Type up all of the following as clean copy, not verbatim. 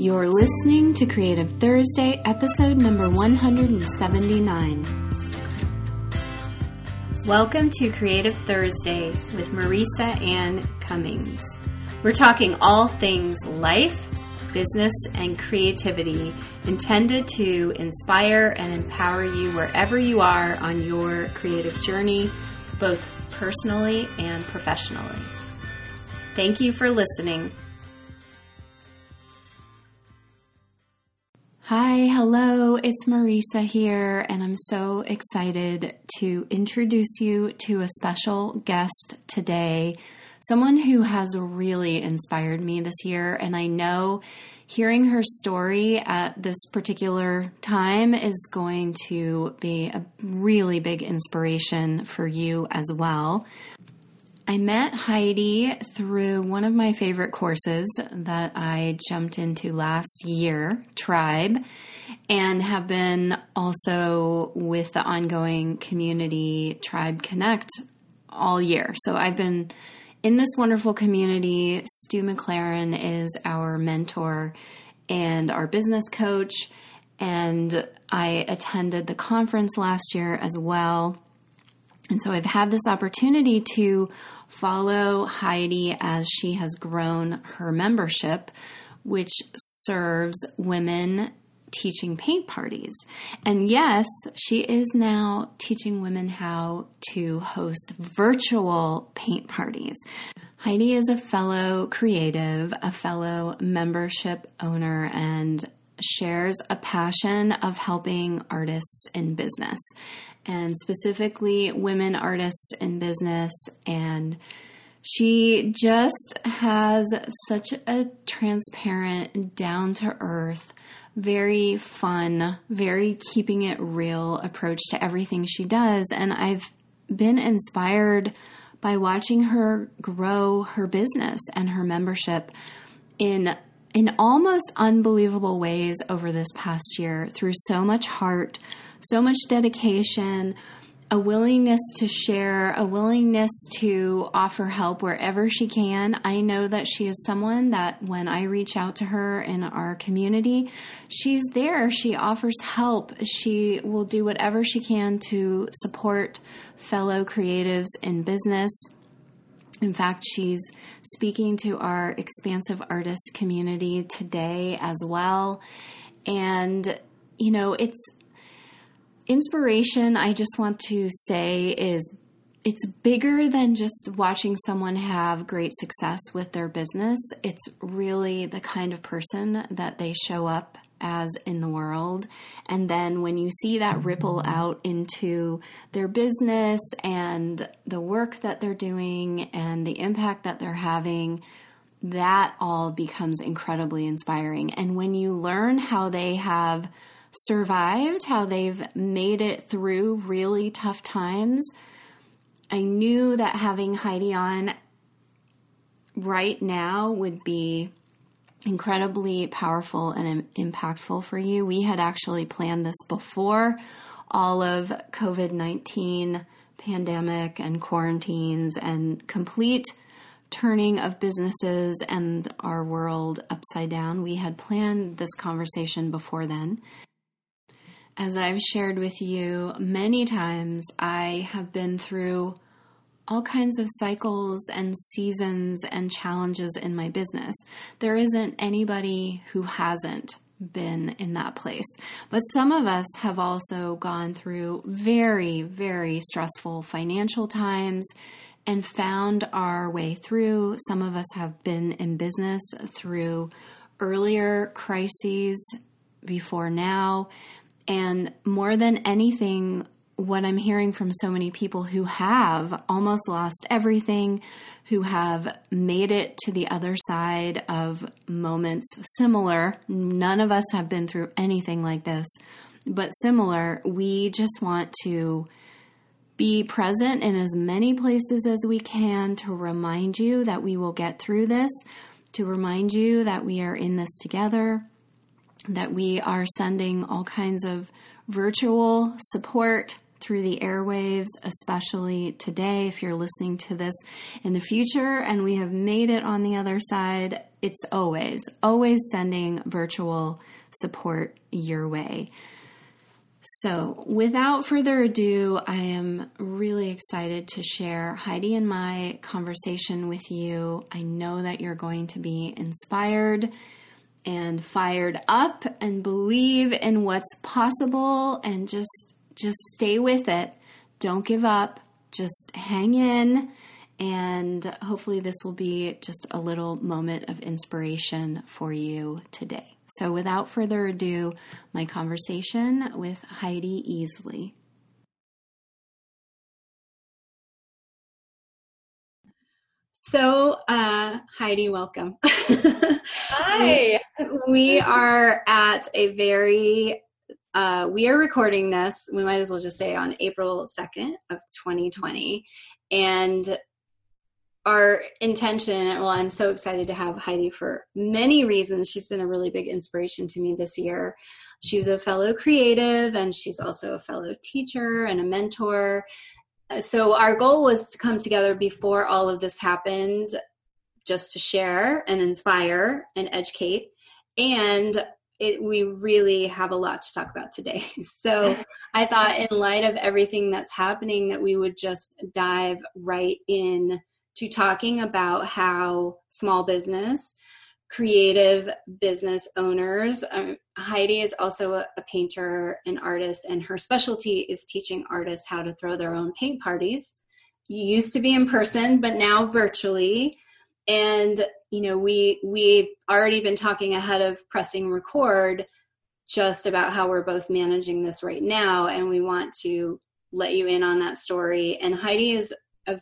You're listening to Creative Thursday, episode number 179. Welcome to Creative Thursday with Marisa Ann Cummings. We're talking all things life, business, and creativity intended to inspire and empower you wherever you are on your creative journey, both personally and professionally. Thank you for listening. Hi, hello, it's Marisa here, and I'm so excited to introduce you to a special guest today, someone who has really inspired me this year, and I know hearing her story at this particular time is going to be a really big inspiration for you as well. I met Heidi through one of my favorite courses that I jumped into last year, Tribe, and have been also with the ongoing community Tribe Connect all year. So I've been in this wonderful community. Stu McLaren is our mentor and our business coach, and I attended the conference last year as well. And so I've had this opportunity to follow Heidi as she has grown her membership, which serves women teaching paint parties. And yes, she is now teaching women how to host virtual paint parties. Heidi is a fellow creative, a fellow membership owner, and shares a passion of helping artists in business, and specifically women artists in business. And she just has such a transparent, down-to-earth, very fun, very keeping it real approach to everything she does. And I've been inspired by watching her grow her business and her membership in almost unbelievable ways over this past year through so much heart, so much dedication, a willingness to share, a willingness to offer help wherever she can. I know that she is someone that when I reach out to her in our community, she's there. She offers help. She will do whatever she can to support fellow creatives in business. In fact, she's speaking to our expansive artist community today as well. And, you know, it's inspiration, I just want to say, is it's bigger than just watching someone have great success with their business. It's really the kind of person that they show up as in the world. And then when you see that ripple out into their business and the work that they're doing and the impact that they're having, that all becomes incredibly inspiring. And when you learn how they have survived, how they've made it through really tough times, I knew that having Heidi on right now would be incredibly powerful and impactful for you. We had actually planned this before all of COVID-19 pandemic and quarantines and complete turning of businesses and our world upside down. We had planned this conversation before then. As I've shared with you many times, I have been through all kinds of cycles and seasons and challenges in my business. There isn't anybody who hasn't been in that place. But some of us have also gone through very, very stressful financial times and found our way through. Some of us have been in business through earlier crises before now. And more than anything, what I'm hearing from so many people who have almost lost everything, who have made it to the other side of moments similar, none of us have been through anything like this, but similar, we just want to be present in as many places as we can to remind you that we will get through this, to remind you that we are in this together, that we are sending all kinds of virtual support through the airwaves, especially today. If you're listening to this in the future and we have made it on the other side, it's always sending virtual support your way. So without further ado, I am really excited to share Heidi and my conversation with you. I know that you're going to be inspired and fired up and believe in what's possible, and just stay with it. Don't give up. Just hang in, and hopefully this will be just a little moment of inspiration for you today. So without further ado, my conversation with Heidi Easley. So, Heidi, welcome. Hi. We are at a very, we are recording this, we might as well just say on April 2nd of 2020. And our intention, well, I'm so excited to have Heidi for many reasons. She's been a really big inspiration to me this year. She's a fellow creative, and she's also a fellow teacher and a mentor. So our goal was to come together before all of this happened, just to share and inspire and educate. And we really have a lot to talk about today. So I thought, in light of everything that's happening, that we would just dive right in to talking about how small business, creative business owners, Heidi is also a painter, an artist, and her specialty is teaching artists how to throw their own paint parties. You used to be in person, but now virtually. And, you know, we've already been talking ahead of pressing record just about how we're both managing this right now. And we want to let you in on that story. And Heidi has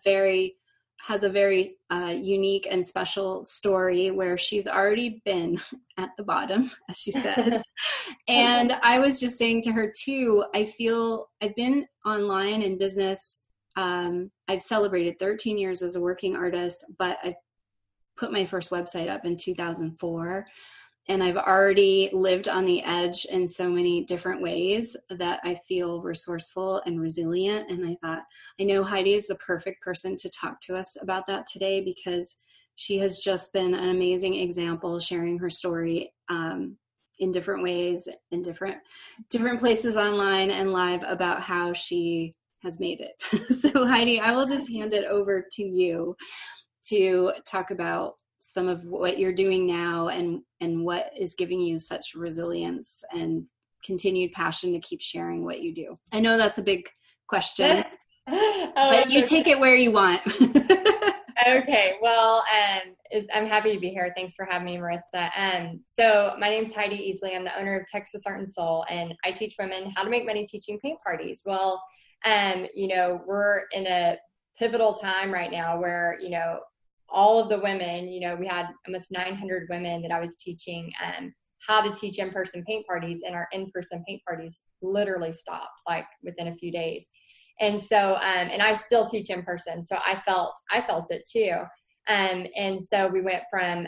a very unique and special story where she's already been at the bottom, as she said. And I was just saying to her too, I feel I've been online in business. I've celebrated 13 years as a working artist, but I put my first website up in 2004. And I've already lived on the edge in so many different ways that I feel resourceful and resilient. And I thought, I know Heidi is the perfect person to talk to us about that today, because she has just been an amazing example, sharing her story in different ways, in different places online and live, about how she has made it. So Heidi, I will just hand it over to you to talk about some of what you're doing now and what is giving you such resilience and continued passion to keep sharing what you do. I know that's a big question, but you take it where you want. Okay. Well, I'm happy to be here. Thanks for having me, Marissa. So my name's Heidi Easley. I'm the owner of Texas Art and Soul, and I teach women how to make money teaching paint parties. Well, we're in a pivotal time right now where, all of the women, we had almost 900 women that I was teaching how to teach in-person paint parties, and our in-person paint parties literally stopped like within a few days. And so, and I still teach in person. So I felt it too. And so we went from,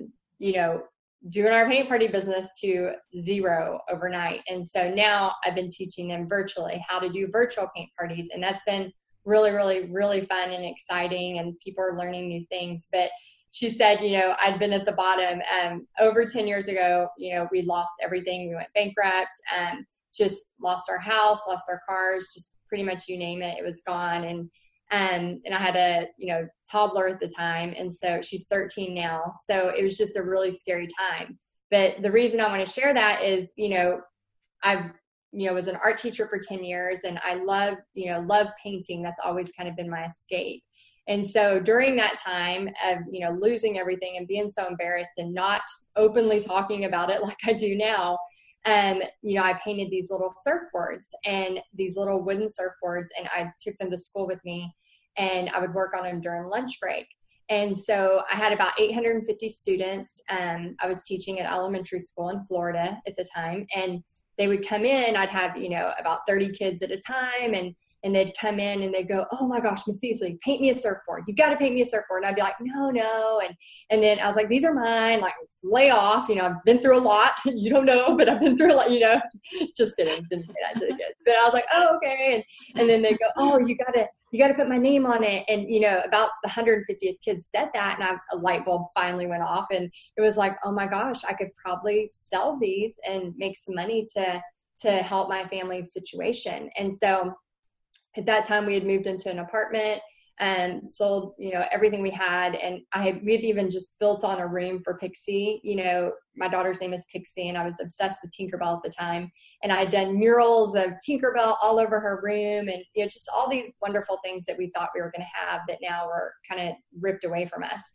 doing our paint party business to zero overnight. And so now I've been teaching them virtually how to do virtual paint parties. And that's been really, really, really fun and exciting, and people are learning new things. But she said, I'd been at the bottom. Over 10 years ago, we lost everything. We went bankrupt, just lost our house, lost our cars, just pretty much you name it, it was gone. And I had a, toddler at the time. And so she's 13 now. So it was just a really scary time. But the reason I want to share that is, I've was an art teacher for 10 years, and I love painting. That's always kind of been my escape. And so during that time of, losing everything and being so embarrassed and not openly talking about it like I do now, I painted these little surfboards, and these little wooden surfboards, and I took them to school with me, and I would work on them during lunch break. And so I had about 850 students. I was teaching at elementary school in Florida at the time, and they would come in. I'd have, about 30 kids at a time. And and they'd come in and they'd go, "Oh my gosh, Miss Easley, paint me a surfboard. You got to paint me a surfboard." And I'd be like, no. And then I was like, "These are mine. Like, lay off. I've been through a lot. You don't know, but I've been through a lot, just kidding. Didn't say that to the kids. But I was like, "Oh, okay." And then they go, "Oh, you gotta put my name on it." And, about the 150th kid said that, and a light bulb finally went off, and it was like, oh my gosh, I could probably sell these and make some money to help my family's situation. And so at that time we had moved into an apartment and sold, everything we had. And we'd even just built on a room for Pixie. My daughter's name is Pixie, and I was obsessed with Tinkerbell at the time. And I had done murals of Tinkerbell all over her room, and, just all these wonderful things that we thought we were going to have that now were kind of ripped away from us.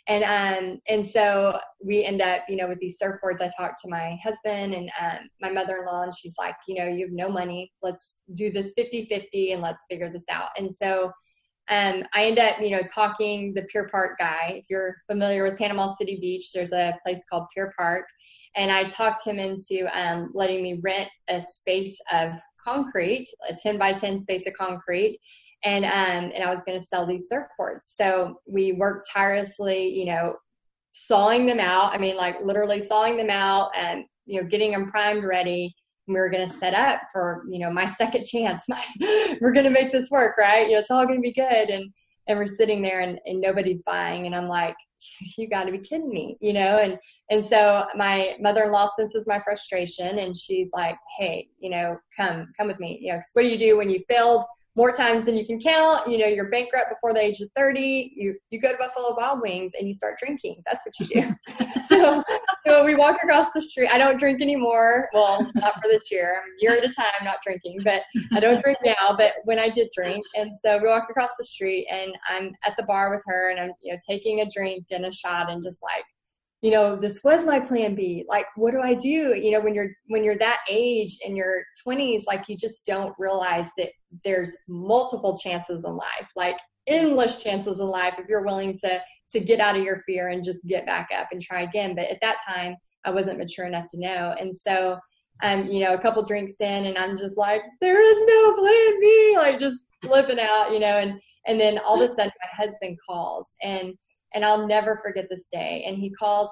And so we end up, with these surfboards. I talked to my husband and my mother-in-law, and she's like, you have no money. Let's do this 50-50 and let's figure this out. And so I end up, talking the Pier Park guy. If you're familiar with Panama City Beach, there's a place called Pier Park. And I talked him into letting me rent a space of concrete, a 10 by 10 space of concrete. And I was going to sell these surfboards. So we worked tirelessly, sawing them out. I mean, like literally sawing them out and, getting them primed ready. And we were going to set up for, my second chance. We're going to make this work, right? It's all going to be good. And we're sitting there and nobody's buying. And I'm like, you got to be kidding me, And so my mother-in-law senses my frustration, and she's like, "Hey, come with me. 'Cause what do you do when you failed more times than you can count? You're bankrupt before the age of 30. You go to Buffalo Wild Wings and you start drinking. That's what you do." So we walk across the street. I don't drink anymore. Well, not for this year. I'm a year at a time not drinking, but I don't drink now, but when I did drink. And so we walk across the street, and I'm at the bar with her, and I'm, taking a drink and a shot, and just like, this was my plan B. Like, what do I do? When you're that age in your 20s, like, you just don't realize that there's multiple chances in life, like endless chances in life, if you're willing to get out of your fear and just get back up and try again. But at that time, I wasn't mature enough to know. And so, a couple drinks in, and I'm just like, there is no plan B, like just flipping out, and then all of a sudden my husband calls, and I'll never forget this day. And he calls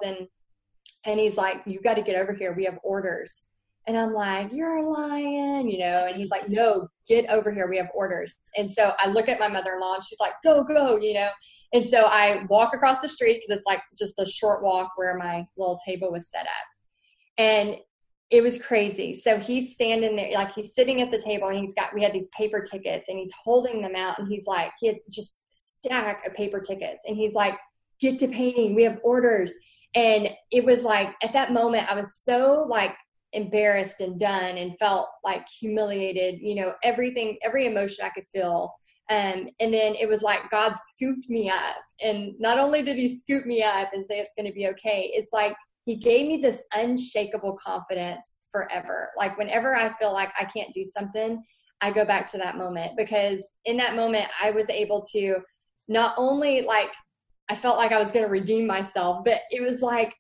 and he's like, "You got to get over here. We have orders." And I'm like, "You're lying," and he's like, "No, get over here. We have orders." And so I look at my mother-in-law, and she's like, go, And so I walk across the street, because it's like just a short walk where my little table was set up. And it was crazy. So he's standing there, like he's sitting at the table, and we had these paper tickets, and he's holding them out, and he's like, he had just stack of paper tickets. And he's like, "Get to painting. We have orders." And it was like, at that moment, I was so like embarrassed and done, and felt like humiliated, every emotion I could feel. And then it was like God scooped me up. And not only did he scoop me up and say it's going to be okay, it's like he gave me this unshakable confidence forever. Like whenever I feel like I can't do something, I go back to that moment, because in that moment I was able to not only like, I felt like I was going to redeem myself, but it was like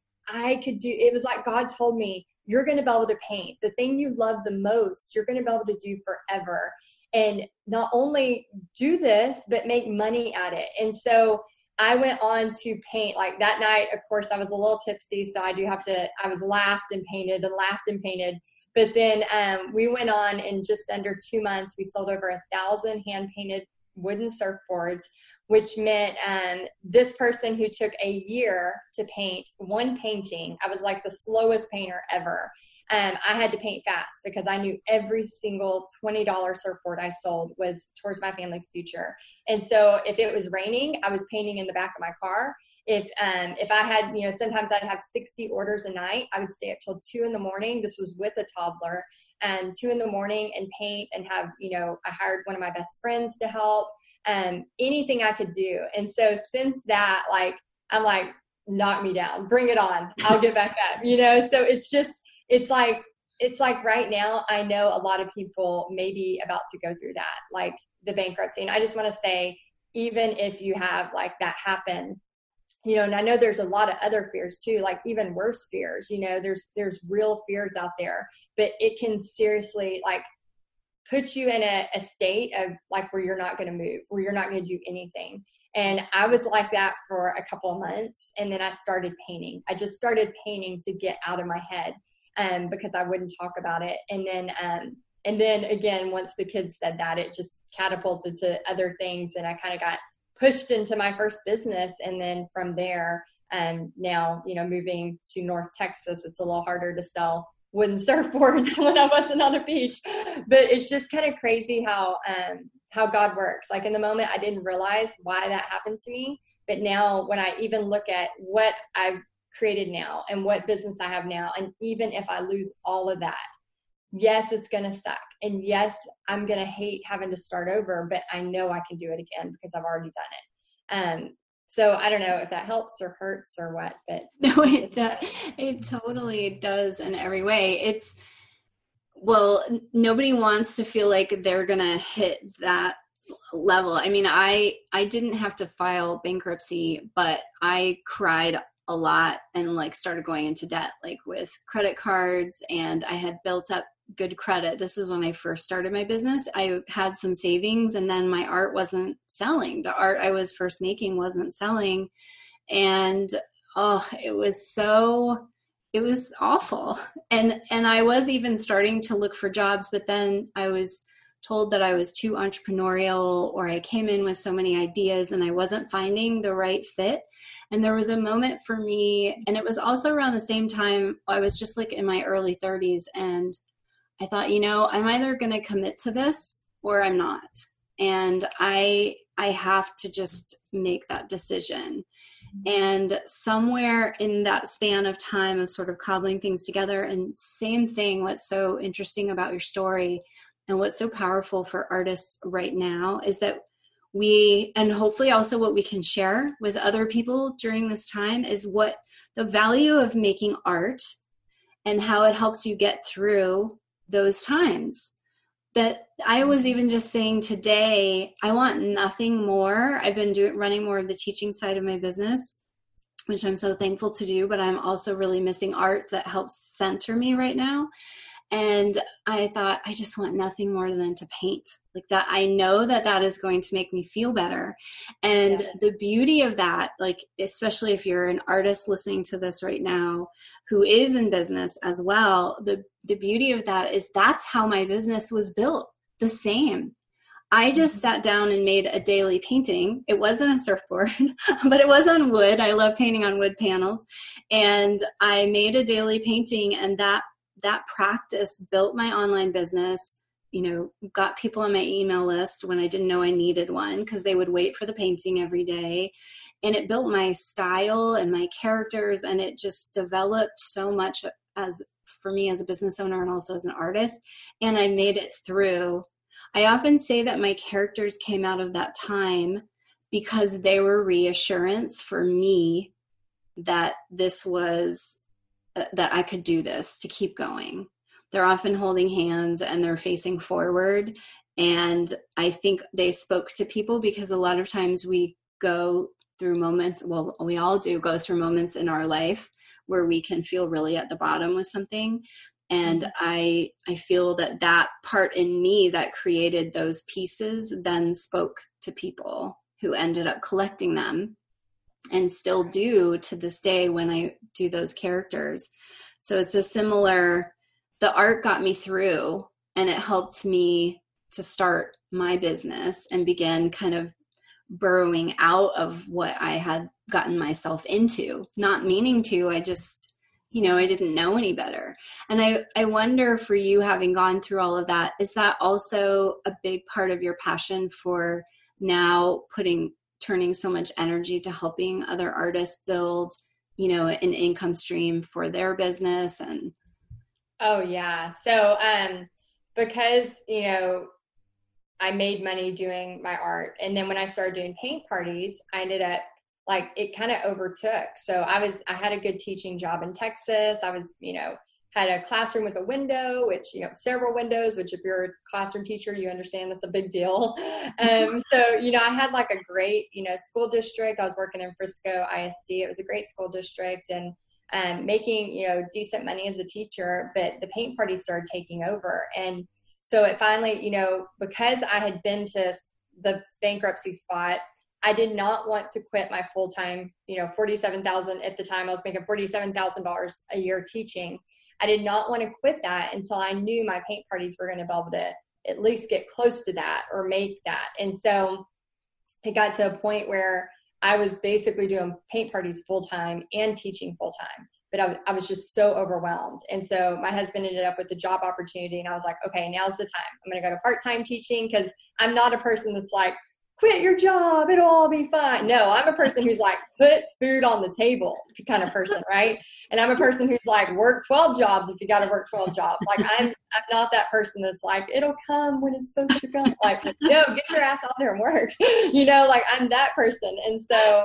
it was like God told me, you're going to be able to paint the thing you love the most. You're going to be able to do forever. And not only do this, but make money at it. And so I went on to paint. Like that night, of course, I was a little tipsy, so I was laughed and painted. But then we went on, in just under 2 months, we sold over 1,000 hand-painted wooden surfboards, which meant this person who took a year to paint one painting, I was like the slowest painter ever. I had to paint fast, because I knew every single $20 surfboard I sold was towards my family's future. And so if it was raining, I was painting in the back of my car. If I had, sometimes I'd have 60 orders a night, I would stay up till 2 a.m. This was with a toddler, 2 a.m. and paint, and have, I hired one of my best friends to help, anything I could do. And so since that, like, I'm like, knock me down, bring it on. I'll get back up, so it's like right now, I know a lot of people may be about to go through that, like the bankruptcy. And I just want to say, even if you have like that happen, and I know there's a lot of other fears too, like even worse fears, there's real fears out there, but it can seriously like puts you in a state of like where you're not going to move, where you're not going to do anything. And I was like that for a couple of months. And then I started painting. I just started painting to get out of my head because I wouldn't talk about it. And then again, once the kids said that, it just catapulted to other things. And I kind of got pushed into my first business. And then from there, now, moving to North Texas, it's a little harder to sell wooden surfboards when I wasn't on a beach. But it's just kind of crazy how God works. Like in the moment, I didn't realize why that happened to me. But now when I even look at what I've created now and what business I have now, and even if I lose all of that, yes, it's going to suck. And yes, I'm going to hate having to start over, but I know I can do it again because I've already done it. So I don't know if that helps or hurts or what, but no, it totally does in every way. Nobody wants to feel like they're going to hit that level. I mean, I didn't have to file bankruptcy, but I cried a lot and like started going into debt, like with credit cards, and I had built up good credit. This is when I first started my business. I had some savings, and then my art wasn't selling. The art I was first making wasn't selling. And it was awful. And I was even starting to look for jobs, but then I was told that I was too entrepreneurial, or I came in with so many ideas and I wasn't finding the right fit. And there was a moment for me, and it was also around the same time, I was just like in my early 30s, and I thought, I'm either going to commit to this or I'm not. And I have to just make that decision. And somewhere in that span of time of sort of cobbling things together, and same thing, what's so interesting about your story and what's so powerful for artists right now is that and hopefully also what we can share with other people during this time, is what the value of making art and how it helps you get through those times. That I was even just saying today, I want nothing more. I've been running more of the teaching side of my business, which I'm so thankful to do, but I'm also really missing art that helps center me right now. And I thought, I just want nothing more than to paint like that. I know that is going to make me feel better. And the beauty of that, like, especially if you're an artist listening to this right now, who is in business as well, the beauty of that is that's how my business was built. The same. I just sat down and made a daily painting. It wasn't a surfboard, but it was on wood. I love painting on wood panels. And I made a daily painting, and that practice built my online business, got people on my email list when I didn't know I needed one, because they would wait for the painting every day. And it built my style and my characters, and it just developed so much for me as a business owner and also as an artist. And I made it through. I often say that my characters came out of that time because they were reassurance for me that that I could do this, to keep going. They're often holding hands and they're facing forward. And I think they spoke to people because a lot of times we go through moments, well, we all do go through moments in our life where we can feel really at the bottom with something. And I feel that part in me that created those pieces then spoke to people who ended up collecting them, and still do to this day when I do those characters. So it's the art got me through, and it helped me to start my business and begin kind of burrowing out of what I had gotten myself into, not meaning to. I just, I didn't know any better. And I wonder, for you, having gone through all of that, is that also a big part of your passion for now turning so much energy to helping other artists build, an income stream for their business? And oh yeah. So because I made money doing my art, and then when I started doing paint parties, I ended up, like, it kind of overtook. So I had a good teaching job in Texas. I was, had a classroom with a window, which, several windows, which if you're a classroom teacher, you understand that's a big deal. So, I had like a great, school district. I was working in Frisco ISD. It was a great school district, and making, decent money as a teacher, but the paint parties started taking over. And so it finally, because I had been to the bankruptcy spot, I did not want to quit my full-time, $47,000 at the time. I was making $47,000 a year teaching. I did not want to quit that until I knew my paint parties were going to be able to at least get close to that or make that. And so it got to a point where I was basically doing paint parties full-time and teaching full-time, but I was just so overwhelmed. And so my husband ended up with a job opportunity, and I was like, okay, now's the time. I'm going to go to part-time teaching, because I'm not a person that's like, quit your job, it'll all be fine. No, I'm a person who's like, put food on the table kind of person, right? And I'm a person who's like, work 12 jobs if you got to work 12 jobs. Like, I'm not that person that's like, it'll come when it's supposed to come. Like, no, get your ass out there and work. Like, I'm that person. And so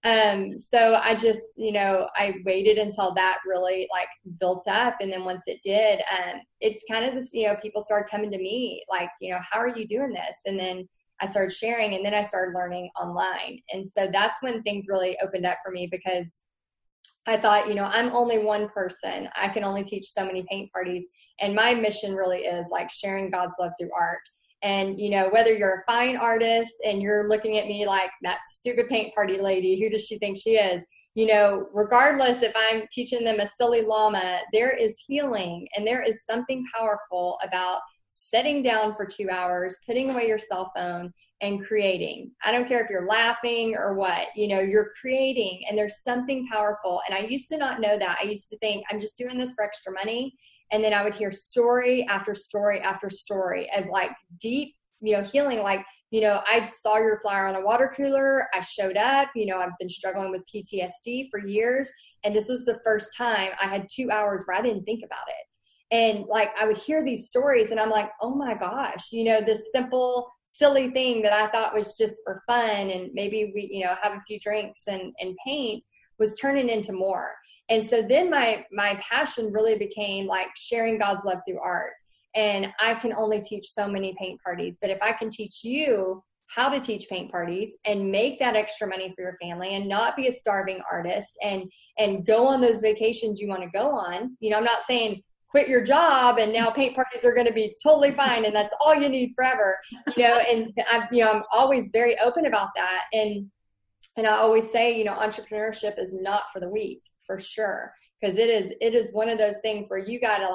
I just, I waited until that really like built up. And then once it did, it's kind of this, people started coming to me like, how are you doing this? And then I started sharing, and then I started learning online. And so that's when things really opened up for me, because I thought, I'm only one person. I can only teach so many paint parties. And my mission really is like sharing God's love through art. And, whether you're a fine artist and you're looking at me like, that stupid paint party lady, who does she think she is? Regardless if I'm teaching them a silly llama, there is healing, and there is something powerful about sitting down for 2 hours, putting away your cell phone, and creating. I don't care if you're laughing or what, you're creating, and there's something powerful. And I used to not know that. I used to think I'm just doing this for extra money. And then I would hear story after story after story of like deep, healing. Like, I saw your flyer on a water cooler. I showed up, I've been struggling with PTSD for years. And this was the first time I had 2 hours where I didn't think about it. And like, I would hear these stories and I'm like, oh my gosh, this simple, silly thing that I thought was just for fun, and maybe we, have a few drinks and paint, was turning into more. And so then my passion really became like sharing God's love through art. And I can only teach so many paint parties, but if I can teach you how to teach paint parties and make that extra money for your family and not be a starving artist and go on those vacations you want to go on, I'm not saying quit your job and now paint parties are going to be totally fine and that's all you need forever, and I'm always very open about that. And I always say, entrepreneurship is not for the weak, for sure. Because it is one of those things where you gotta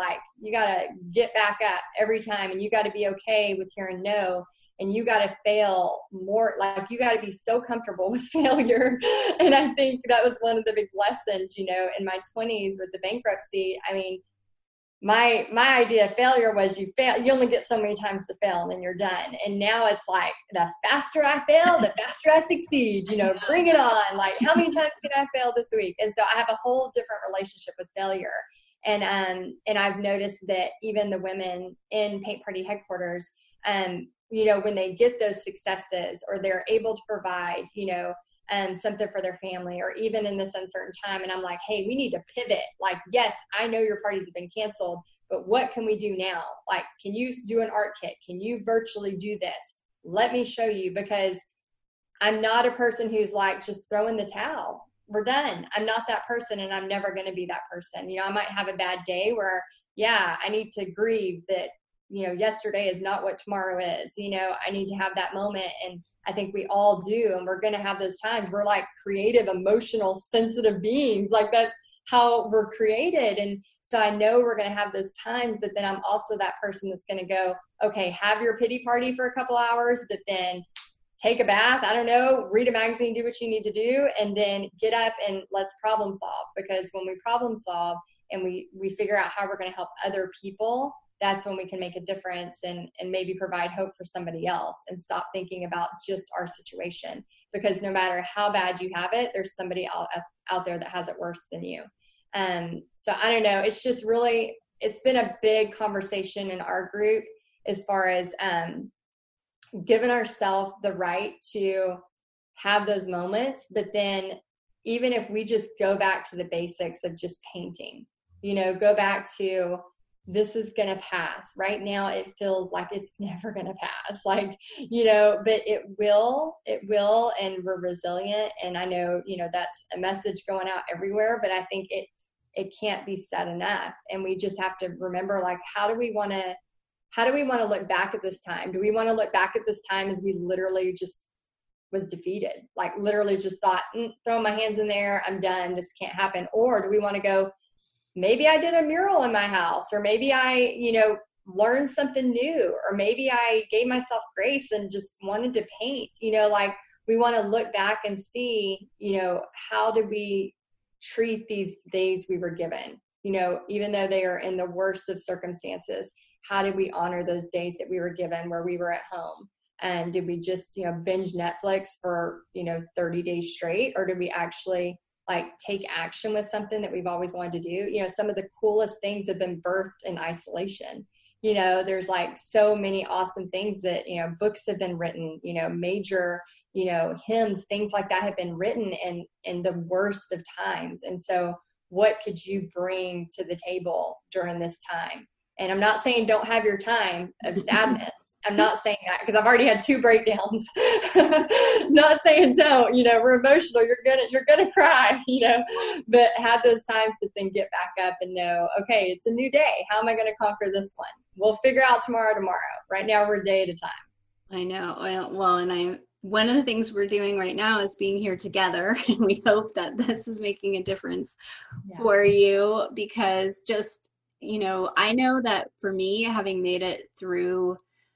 get back up every time, and you gotta be okay with hearing no, and you gotta fail more. Like, you gotta be so comfortable with failure. And I think that was one of the big lessons, in my 20s with the bankruptcy. I mean, my idea of failure was you only get so many times to fail and then you're done. And now it's like, the faster I fail, the faster I succeed, bring it on. Like, how many times can I fail this week? And so I have a whole different relationship with failure. And I've noticed that even the women in Paint Party headquarters, when they get those successes or they're able to provide, something for their family, or even in this uncertain time. And I'm like, hey, we need to pivot. Like, yes, I know your parties have been canceled, but what can we do now? Like, can you do an art kit? Can you virtually do this? Let me show you, because I'm not a person who's like, just throw in the towel. We're done. I'm not that person, and I'm never going to be that person. I might have a bad day where, I need to grieve that, yesterday is not what tomorrow is. I need to have that moment. And I think we all do. And we're going to have those times. We're like creative, emotional, sensitive beings. Like, that's how we're created. And so I know we're going to have those times, but then I'm also that person that's going to go, okay, have your pity party for a couple hours, but then take a bath. I don't know, read a magazine, do what you need to do, and then get up and let's problem solve. Because when we problem solve and we figure out how we're going to help other people, that's when we can make a difference and maybe provide hope for somebody else, and stop thinking about just our situation. Because no matter how bad you have it, there's somebody out there that has it worse than you. So I don't know. It's just really, it's been a big conversation in our group as far as giving ourselves the right to have those moments. But then even if we just go back to the basics of just painting, go back to, this is going to pass. Right now, it feels like it's never going to pass. Like, but it will, and we're resilient. And I know, that's a message going out everywhere, but I think it can't be said enough. And we just have to remember, like, how do we want to how do we want to look back at this time? Do we want to look back at this time as we literally just was defeated, like literally just thought, throw my hands in there, I'm done, this can't happen? Or do we want to go, maybe I did a mural in my house, or maybe I, learned something new, or maybe I gave myself grace and just wanted to paint, like we want to look back and see, how did we treat these days we were given, even though they are in the worst of circumstances, how did we honor those days that we were given where we were at home? And did we just, binge Netflix for, 30 days straight? Or did we actually like take action with something that we've always wanted to do? Some of the coolest things have been birthed in isolation. There's like so many awesome things that, books have been written, major, hymns, things like that have been written in the worst of times. And so what could you bring to the table during this time? And I'm not saying don't have your time of sadness. I'm not saying that, because I've already had 2 breakdowns. Not saying don't, we're emotional. You're gonna cry, but have those times, but then get back up and know, okay, it's a new day. How am I going to conquer this one? We'll figure out tomorrow. Right now we're a day at a time. I know. Well, and one of the things we're doing right now is being here together. And we hope that this is making a difference for you, because just, I know that for me, having made it through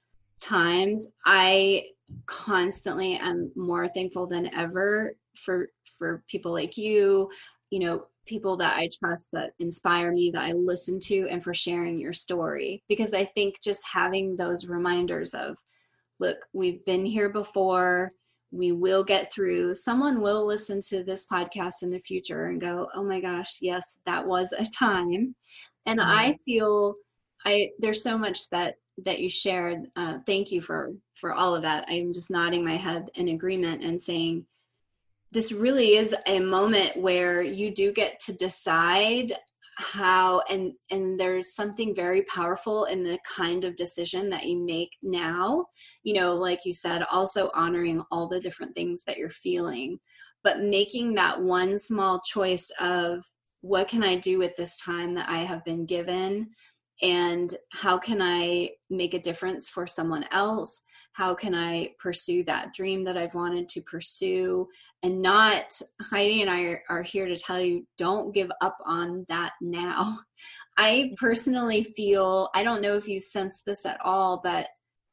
times, I constantly am more thankful than ever for people like you, people that I trust, that inspire me, that I listen to, and for sharing your story. Because I think just having those reminders of, look, we've been here before, we will get through. Someone will listen to this podcast in the future and go, oh my gosh, yes, that was a time. And I feel there's so much that you shared. Thank you for all of that. I'm just nodding my head in agreement and saying, this really is a moment where you do get to decide how, and there's something very powerful in the kind of decision that you make now, like you said, also honoring all the different things that you're feeling, but making that one small choice of, what can I do with this time that I have been given? And how can I make a difference for someone else? How can I pursue that dream that I've wanted to pursue? And not, Heidi and I are here to tell you, don't give up on that now. I personally feel, I don't know if you sense this at all, but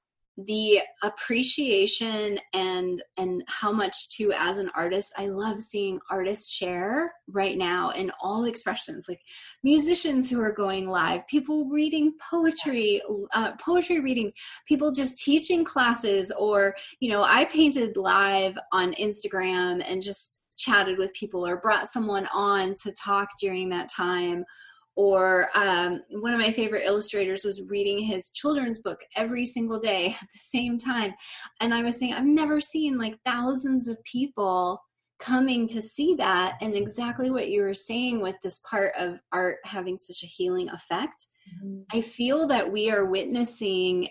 the appreciation and how much too, as an artist, I love seeing artists share right now in all expressions, like musicians who are going live, people reading poetry readings, people just teaching classes, or, I painted live on Instagram and just chatted with people, or brought someone on to talk during that time. Or one of my favorite illustrators was reading his children's book every single day at the same time. And I was saying, I've never seen like thousands of people coming to see that. And exactly what you were saying with this part of art having such a healing effect. Mm-hmm. I feel that we are witnessing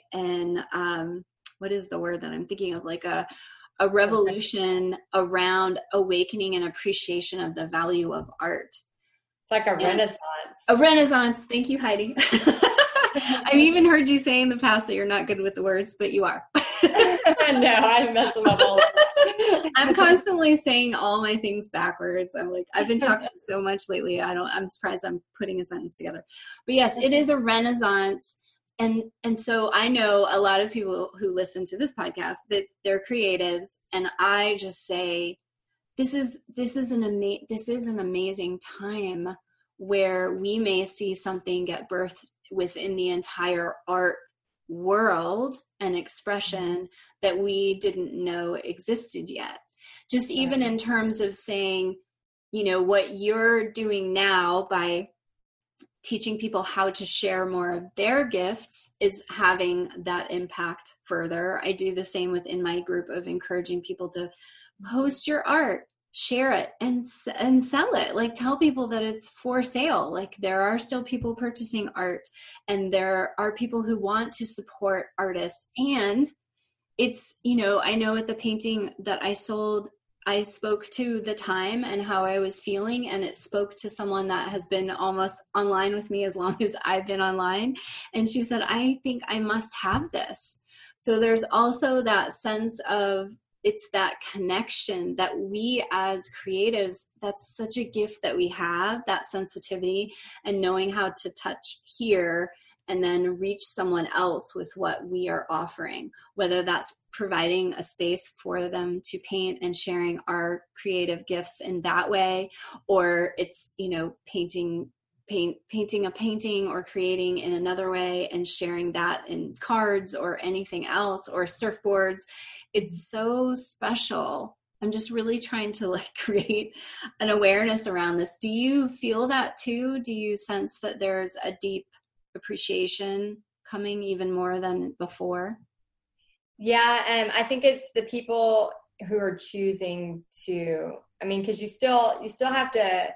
what is the word that I'm thinking of? Like a revolution around awakening and appreciation of the value of art. It's like a renaissance. A renaissance. Thank you, Heidi. I've even heard you say in the past that you're not good with the words, but you are. No, I mess them up all the time. I'm constantly saying all my things backwards. I've been talking so much lately. I'm surprised I'm putting a sentence together. But yes, it is a renaissance. And so I know a lot of people who listen to this podcast, that they're creatives. And I just say, this is an amazing time where we may see something get birthed within the entire art world and expression that we didn't know existed yet. Just even in terms of saying, what you're doing now by teaching people how to share more of their gifts is having that impact further. I do the same within my group of encouraging people to post your art, share it, and sell it. Like, tell people that it's for sale. Like, there are still people purchasing art, and there are people who want to support artists. And it's, I know with the painting that I sold, I spoke to the time and how I was feeling, and it spoke to someone that has been almost online with me as long as I've been online. And she said, I think I must have this. So there's also that sense of, it's that connection that we as creatives, that's such a gift that we have, that sensitivity and knowing how to touch here and then reach someone else with what we are offering, whether that's providing a space for them to paint and sharing our creative gifts in that way, or it's, painting a painting or creating in another way and sharing that in cards or anything else, or surfboards. It's so special. I'm just really trying to create an awareness around this. Do you feel that too? Do you sense that there's a deep appreciation coming even more than before? Yeah, I think it's the people who are choosing to, because you still have to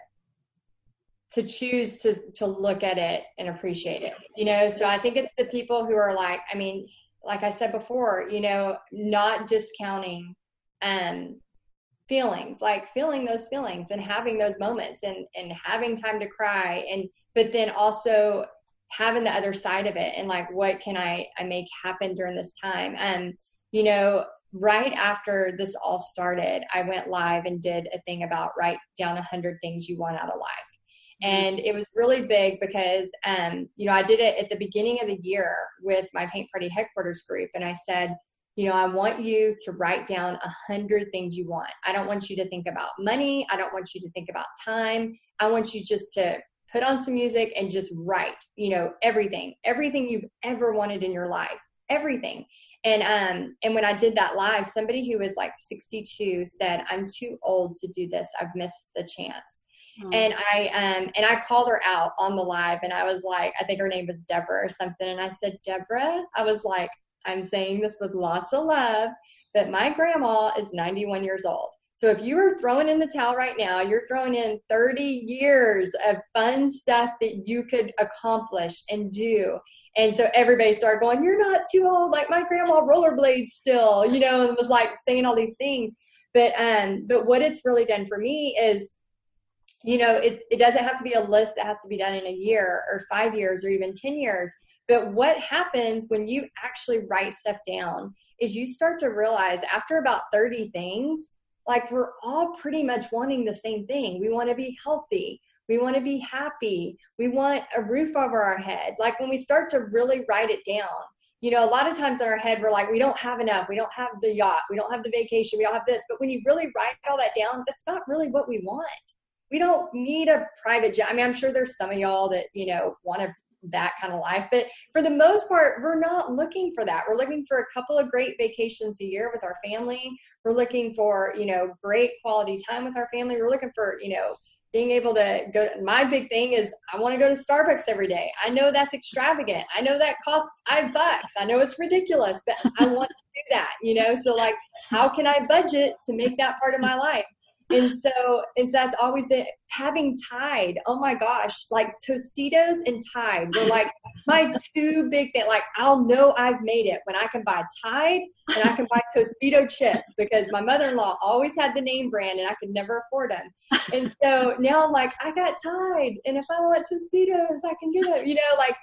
choose to look at it and appreciate it, so I think it's the people who are like I said before, not discounting feelings, like feeling those feelings and having those moments and having time to cry, but then also having the other side of it and what can I make happen during this time. Right after this all started, I went live and did a thing about write down 100 things you want out of life. And it was really big because, I did it at the beginning of the year with my Paint Party headquarters group. And I said, I want you to write down 100 things you want. I don't want you to think about money. I don't want you to think about time. I want you just to put on some music and just write, everything you've ever wanted in your life, everything. And when I did that live, somebody who was 62 said, I'm too old to do this. I've missed the chance. And I called her out on the live, and I was like, I think her name was Deborah or something. And I said, Deborah, I was like, I'm saying this with lots of love, but my grandma is 91 years old. So if you were throwing in the towel right now, you're throwing in 30 years of fun stuff that you could accomplish and do. And so everybody started going, you're not too old. Like my grandma rollerblades still, and was saying all these things. But what it's really done for me is, it doesn't have to be a list that has to be done in a year or 5 years or even 10 years. But what happens when you actually write stuff down is you start to realize after about 30 things, we're all pretty much wanting the same thing. We want to be healthy. We want to be happy. We want a roof over our head. When we start to really write it down, a lot of times in our head, we're like, we don't have enough. We don't have the yacht. We don't have the vacation. We don't have this. But when you really write all that down, that's not really what we want. We don't need a private jet. I'm sure there's some of y'all that, want that kind of life. But for the most part, we're not looking for that. We're looking for a couple of great vacations a year with our family. We're looking for, great quality time with our family. We're looking for, being able to go. My big thing is I want to go to Starbucks every day. I know that's extravagant. I know that costs $5. I know it's ridiculous, but I want to do that, So how can I budget to make that part of my life? And so that's always been having Tide. Oh my gosh, Tostitos and Tide were my two big things. I'll know I've made it when I can buy Tide and I can buy Tostito chips, because my mother-in-law always had the name brand and I could never afford them. And so now I'm I got Tide, and if I want Tostitos, I can get them,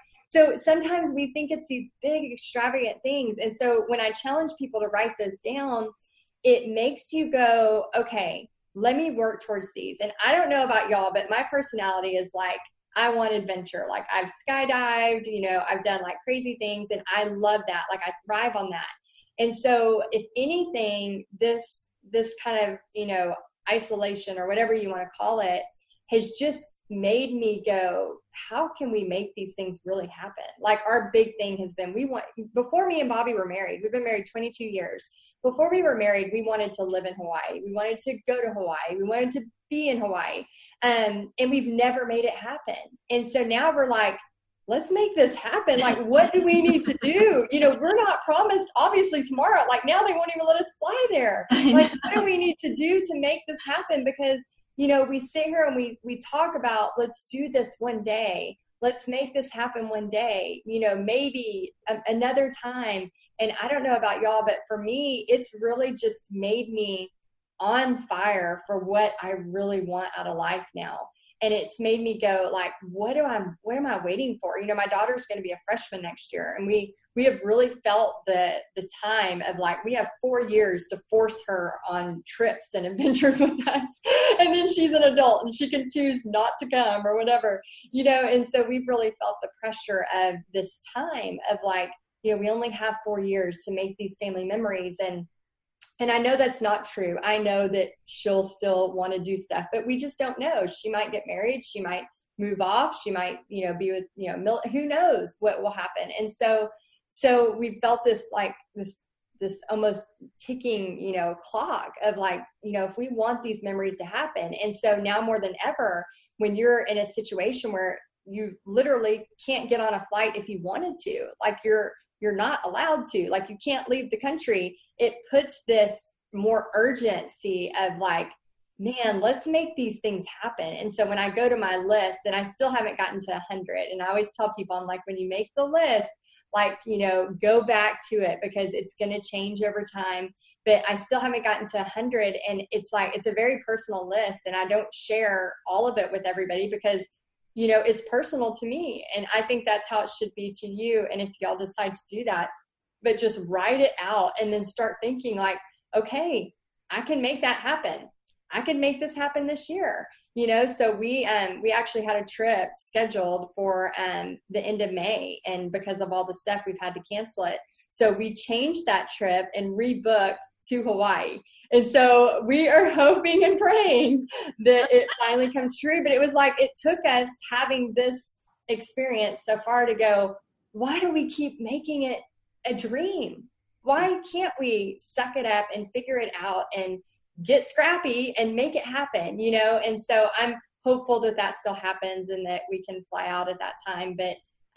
So sometimes we think it's these big extravagant things. And so when I challenge people to write this down, it makes you go, okay, let me work towards these. And I don't know about y'all, but my personality is I want adventure. I've skydived, I've done crazy things, and I love that. I thrive on that. And so if anything, this kind of, isolation or whatever you want to call it has just made me go, how can we make these things really happen? Our big thing has been, before me and Bobby were married, we've been married 22 years. Before we were married, we wanted to live in Hawaii. We wanted to go to Hawaii. We wanted to be in Hawaii. And we've never made it happen. And so now we're let's make this happen. What do we need to do? We're not promised, obviously, tomorrow. Now they won't even let us fly there. What do we need to do to make this happen? Because, we sit here and we talk about, let's do this one day. Let's make this happen one day, maybe another time. And I don't know about y'all, but for me, it's really just made me on fire for what I really want out of life now. And it's made me go like, what am I waiting for? You know, my daughter's going to be a freshman next year, and we have really felt the time of like, we have 4 years to force her on trips and adventures with us. And then she's an adult and she can choose not to come or whatever, you know? And so we've really felt the pressure of this time of like, you know, we only have 4 years to make these family memories. And I know that's not true. I know that she'll still want to do stuff, but we just don't know. She might get married. She might move off. She might, you know, be with, you know, who knows what will happen. And so we felt this, like this almost ticking, you know, clock of like, you know, if we want these memories to happen. And so now more than ever, when you're in a situation where you literally can't get on a flight if you wanted to, like you're not allowed to, like you can't leave the country, it puts this more urgency of like, man, let's make these things happen. And so when I go to my list, and I still haven't gotten to 100, and I always tell people, I'm like, when you make the list, like, you know, go back to it because it's going to change over time. But I still haven't gotten to 100. And it's like, it's a very personal list, and I don't share all of it with everybody because, you know, it's personal to me. And I think that's how it should be to you. And if y'all decide to do that, but just write it out and then start thinking like, okay, I can make that happen. I can make this happen this year. You know, so we actually had a trip scheduled for the end of May, and because of all the stuff, we've had to cancel it. So we changed that trip and rebooked to Hawaii. And so we are hoping and praying that it finally comes true. But it was like, it took us having this experience so far to go, why do we keep making it a dream? Why can't we suck it up and figure it out and get scrappy and make it happen, you know? And so I'm hopeful that that still happens and that we can fly out at that time. But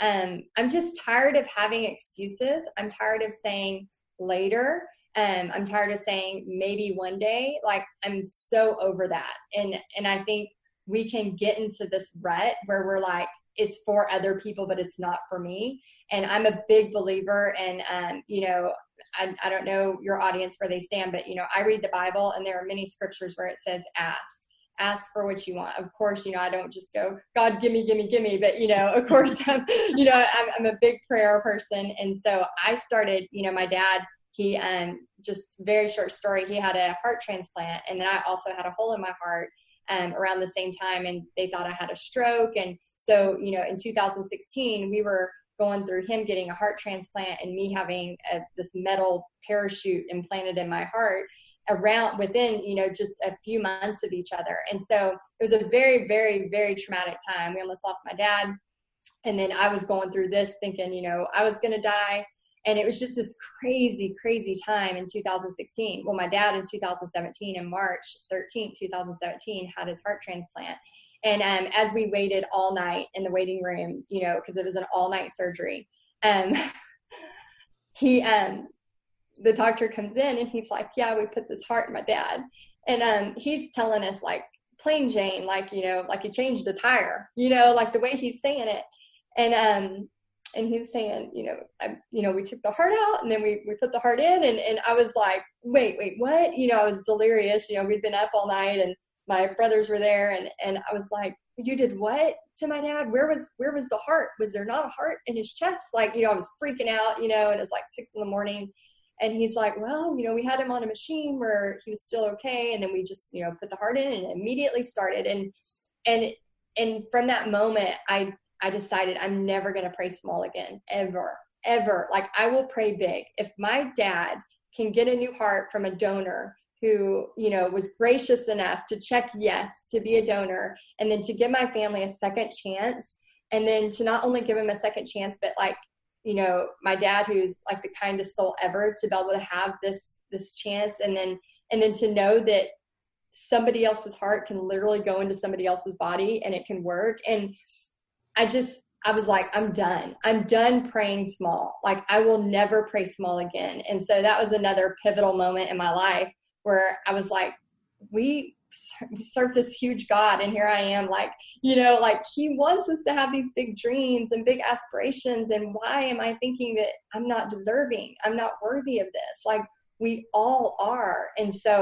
I'm just tired of having excuses. I'm tired of saying later. I'm tired of saying maybe one day. Like, I'm so over that. And I think we can get into this rut where we're like, it's for other people, but it's not for me. And I'm a big believer. And, you know, I don't know your audience where they stand, but, you know, I read the Bible, and there are many scriptures where it says, ask for what you want. Of course, you know, I don't just go, God, gimme, but, you know, of course, you know, I'm a big prayer person. And so I started, you know, my dad, he, just very short story, he had a heart transplant. And then I also had a hole in my heart around the same time, and they thought I had a stroke. And so, you know, in 2016, we were going through him getting a heart transplant and me having this metal parachute implanted in my heart around within, you know, just a few months of each other. And so it was a very, very, very traumatic time. We almost lost my dad. And then I was going through this thinking, you know, I was going to die. And it was just this crazy, crazy time in 2016. Well, my dad in 2017, in March 13th, 2017, had his heart transplant. And as we waited all night in the waiting room, you know, because it was an all-night surgery, the doctor comes in and he's like, yeah, we put this heart in my dad. And he's telling us like plain Jane, like, you know, like he changed a tire, you know, like the way he's saying it. And he's saying, you know, we took the heart out and then we put the heart in. And I was like, wait, what? You know, I was delirious. You know, we'd been up all night and my brothers were there. And I was like, you did what to my dad? Where was the heart? Was there not a heart in his chest? Like, you know, I was freaking out, you know, and it's like 6 a.m. And he's like, well, you know, we had him on a machine where he was still okay. And then we just, you know, put the heart in and immediately started. And from that moment, I decided I'm never going to pray small again, ever. Like, I will pray big. If my dad can get a new heart from a donor who, you know, was gracious enough to check yes to be a donor, and then to give my family a second chance, and then to not only give him a second chance, but like, you know, my dad, who's like the kindest soul ever, to be able to have this chance, and then to know that somebody else's heart can literally go into somebody else's body and it can work. And I was like, I'm done praying small. Like, I will never pray small again. And so that was another pivotal moment in my life where I was like, we serve this huge God, and here I am, like, you know, like he wants us to have these big dreams and big aspirations. And why am I thinking that I'm not deserving? I'm not worthy of this? Like, we all are. And so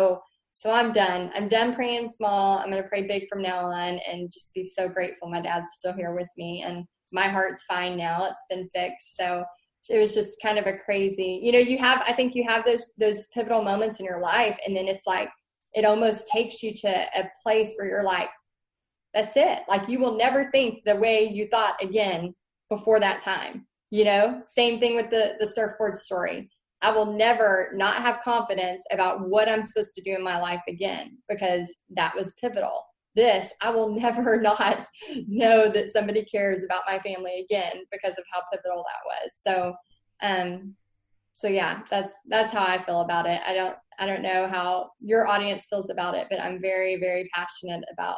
So I'm done. I'm done praying small. I'm going to pray big from now on and just be so grateful my dad's still here with me. And my heart's fine now. It's been fixed. So it was just kind of a crazy, I think you have those pivotal moments in your life. And then it's like, it almost takes you to a place where you're like, that's it. Like you will never think the way you thought again before that time. Same thing with the surfboard story. I will never not have confidence about what I'm supposed to do in my life again, because that was pivotal. I will never not know that somebody cares about my family again because of how pivotal that was. So yeah, that's how I feel about it. I don't know how your audience feels about it, but I'm very, very passionate about,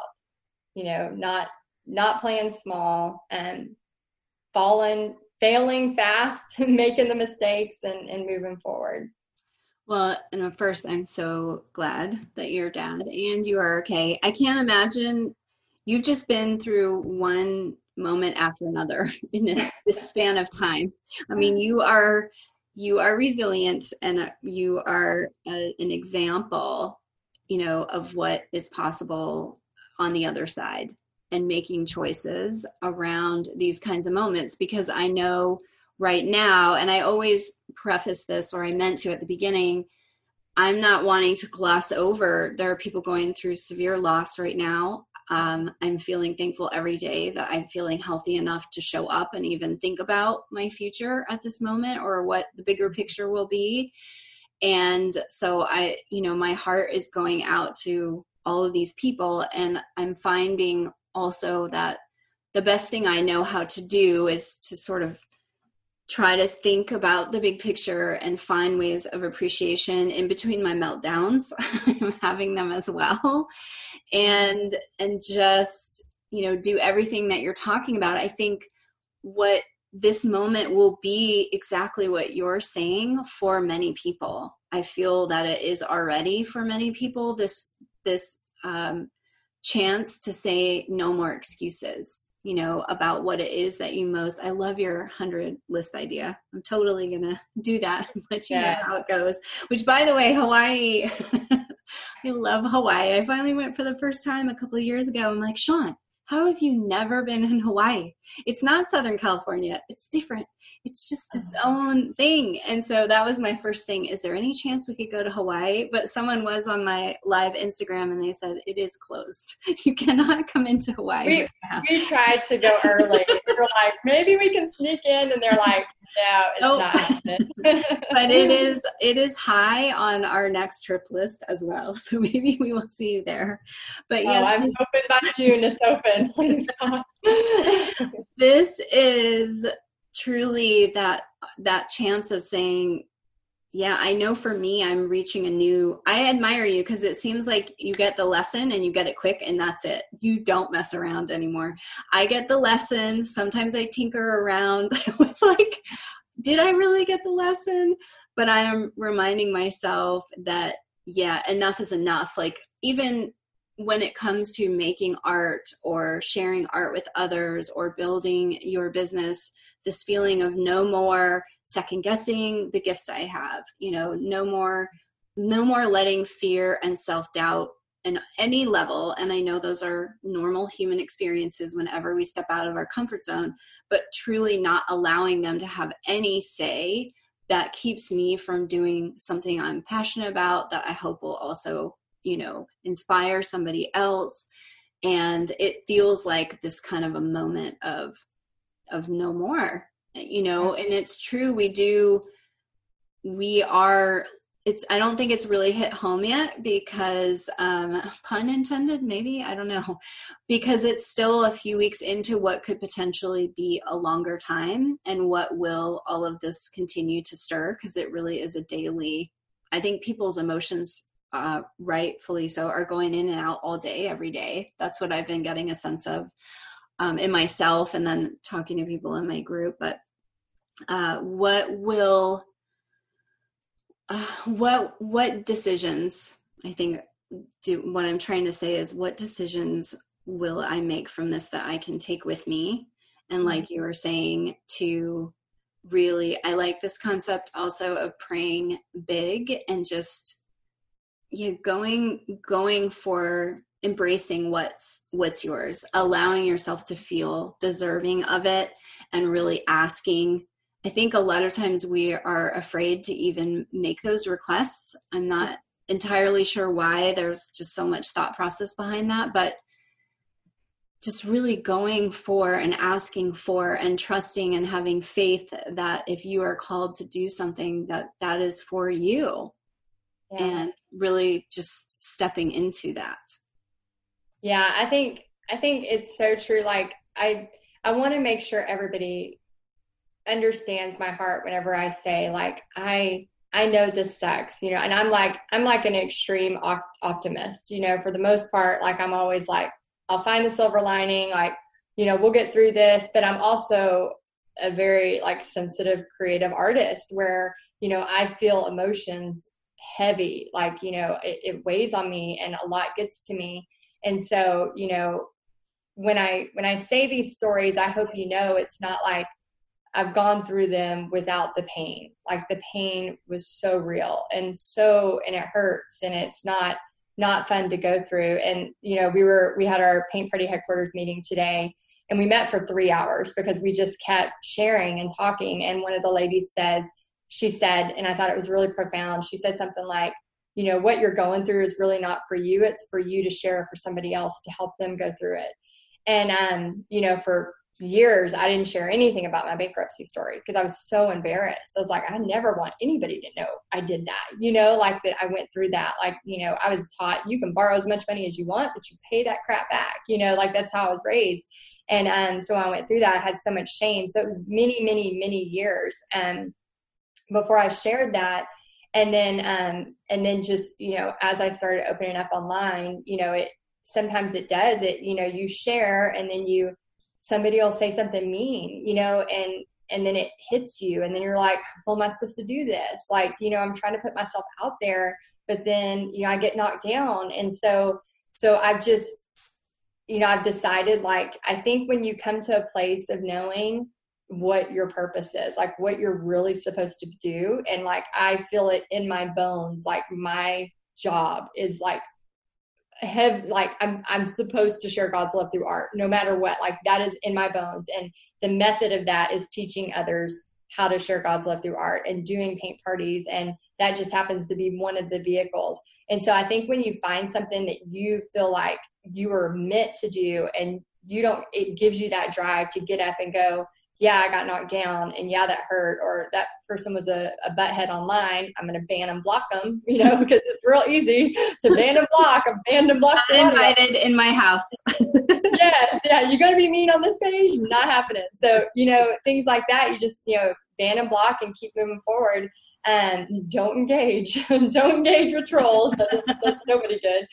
not playing small and failing fast, making the mistakes and moving forward. Well, and first, I'm so glad that you're dad and you are okay. I can't imagine, you've just been through one moment after another in this span of time. I mean, you are resilient, and you are an example, of what is possible on the other side, and making choices around these kinds of moments. Because I know right now, and I always preface this, or I meant to at the beginning, I'm not wanting to gloss over. There are people going through severe loss right now. I'm feeling thankful every day that I'm feeling healthy enough to show up and even think about my future at this moment, or what the bigger picture will be. And so my heart is going out to all of these people. And I'm finding also that the best thing I know how to do is to sort of try to think about the big picture and find ways of appreciation in between my meltdowns. I'm having them as well. And just, do everything that you're talking about. I think what this moment will be exactly what you're saying for many people. I feel that it is already for many people, this chance to say no more excuses, about what it is that you most. I love your 100 list idea. I'm totally going to do that and let you know how it goes. Which, by the way, Hawaii, I love Hawaii. I finally went for the first time a couple of years ago. I'm like, Sean, how have you never been in Hawaii? It's not Southern California. It's different. It's just its own thing. And so that was my first thing. Is there any chance we could go to Hawaii? But someone was on my live Instagram and they said, it is closed. You cannot come into Hawaii. We tried to go early. We're like, maybe we can sneak in. And they're like, no, it's not happening. But it is high on our next trip list as well. So maybe we will see you there. But yes, I'm hoping by June it's open. Please God. This is truly that chance of saying, yeah, I know for me, I'm reaching I admire you, because it seems like you get the lesson and you get it quick and that's it. You don't mess around anymore. I get the lesson. Sometimes I tinker around with like, did I really get the lesson? But I am reminding myself that, yeah, enough is enough. Like, even when it comes to making art or sharing art with others or building your business, this feeling of no more second guessing the gifts I have, no more letting fear and self-doubt in any level. And I know those are normal human experiences whenever we step out of our comfort zone, but truly not allowing them to have any say that keeps me from doing something I'm passionate about, that I hope will also, inspire somebody else. And it feels like this kind of a moment of no more, and it's true. I don't think it's really hit home yet, because, pun intended, maybe, I don't know, because it's still a few weeks into what could potentially be a longer time, and what will all of this continue to stir, because it really is a daily, I think people's emotions, rightfully so, are going in and out all day, every day. That's what I've been getting a sense of, in myself, and then talking to people in my group. But what decisions, I think, what I'm trying to say is, what decisions will I make from this that I can take with me? And like you were saying, to really, I like this concept also of praying big and just, Yeah, going for embracing what's yours, allowing yourself to feel deserving of it, and really asking. I think a lot of times we are afraid to even make those requests. I'm not entirely sure why. There's just so much thought process behind that, but just really going for and asking for and trusting and having faith that if you are called to do something, that is for you. Yeah. And really just stepping into that. Yeah, I think it's so true. Like I want to make sure everybody understands my heart whenever I say, like, I know this sucks, you know, and I'm like an extreme optimist, you know, for the most part. Like, I'm always like, I'll find the silver lining, like, you know, we'll get through this. But I'm also a very like sensitive, creative artist where, you know, I feel emotions heavy, like, you know, it weighs on me and a lot gets to me. And so, you know, when I say these stories, I hope you know it's not like I've gone through them without the pain. Like, the pain was so real and it hurts, and it's not fun to go through. And, you know, we had our Paint Party headquarters meeting today, and we met for 3 hours because we just kept sharing and talking. And one of the ladies she said, and I thought it was really profound. She said something like, you know, what you're going through is really not for you. It's for you to share for somebody else to help them go through it. And, you know, for years, I didn't share anything about my bankruptcy story because I was so embarrassed. I was like, I never want anybody to know I did that, you know, like that I went through that. Like, you know, I was taught you can borrow as much money as you want, but you pay that crap back, you know, like that's how I was raised. And so I went through that. I had so much shame. So it was many, many, many years before I shared that. And then just, you know, as I started opening up online, you know, sometimes it does it, you know, you share and then somebody will say something mean, you know, and then it hits you. And then you're like, well, am I supposed to do this? Like, you know, I'm trying to put myself out there, but then, you know, I get knocked down. And so I've just, you know, I've decided, like, I think when you come to a place of knowing what your purpose is, like what you're really supposed to do. And like, I feel it in my bones, like my job is like, I'm supposed to share God's love through art, no matter what. Like, that is in my bones. And the method of that is teaching others how to share God's love through art and doing paint parties. And that just happens to be one of the vehicles. And so I think when you find something that you feel like you are meant to do, and it gives you that drive to get up and go, yeah, I got knocked down, and yeah, that hurt, or that person was a butthead online. I'm going to ban and block them, you know, because it's real easy to ban and block. I'm banned and blocked. Not invited in my house. Yes, yeah, you're going to be mean on this page? Not happening. So, you know, things like that, you just, you know, ban and block and keep moving forward. And don't engage. Don't engage with trolls. That's nobody good.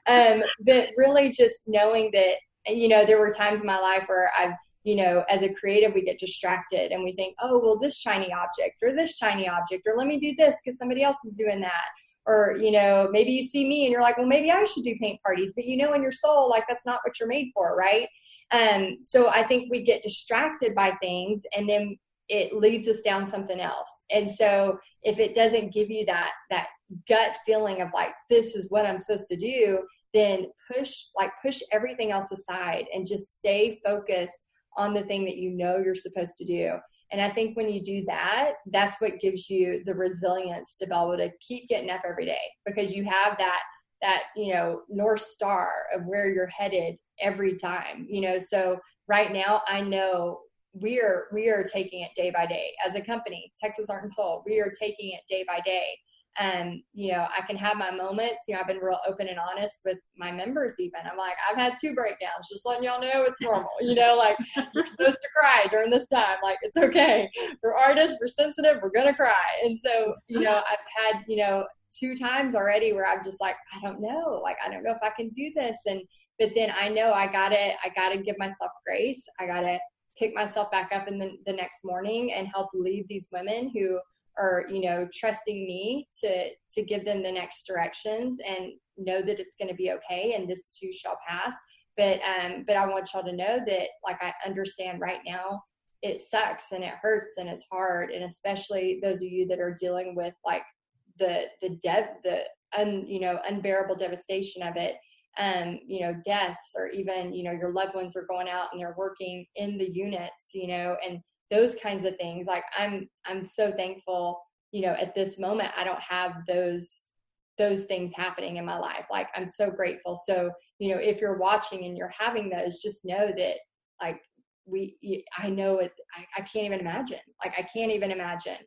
But really just knowing that, you know, there were times in my life where you know, as a creative, we get distracted and we think, oh, well, this shiny object, or let me do this because somebody else is doing that. Or, you know, maybe you see me and you're like, well, maybe I should do paint parties, but you know, in your soul, like, that's not what you're made for. Right. So I think we get distracted by things, and then it leads us down something else. And so if it doesn't give you that gut feeling of like, this is what I'm supposed to do, then push everything else aside and just stay focused on the thing that you know you're supposed to do. And I think when you do that, that's what gives you the resilience to be able to keep getting up every day, because you have that, you know, North Star of where you're headed every time, you know. So right now, I know we are taking it day by day as a company, Texas Art and Soul. We are taking it day by day. And, you know, I can have my moments. You know, I've been real open and honest with my members even. I'm like, I've had 2 breakdowns, just letting y'all know it's normal. You know, like, you're supposed to cry during this time. Like, it's okay. We're artists, we're sensitive, we're going to cry. And so, you know, I've had, you know, 2 times already where I'm just like, I don't know if I can do this. But then I know I gotta give myself grace. I gotta pick myself back up in the next morning and help lead these women who are, you know, trusting me to give them the next directions, and know that it's going to be okay, and this too shall pass. But I want y'all to know that, like, I understand right now it sucks and it hurts and it's hard, and especially those of you that are dealing with like the unbearable devastation of it, deaths, or even, your loved ones are going out and they're working in the units, and those kinds of things. Like I'm so thankful, at this moment, I don't have those things happening in my life. Like, I'm so grateful. So, if you're watching and you're having those, just know that, like, I know it, I can't even imagine. Like, I can't even imagine.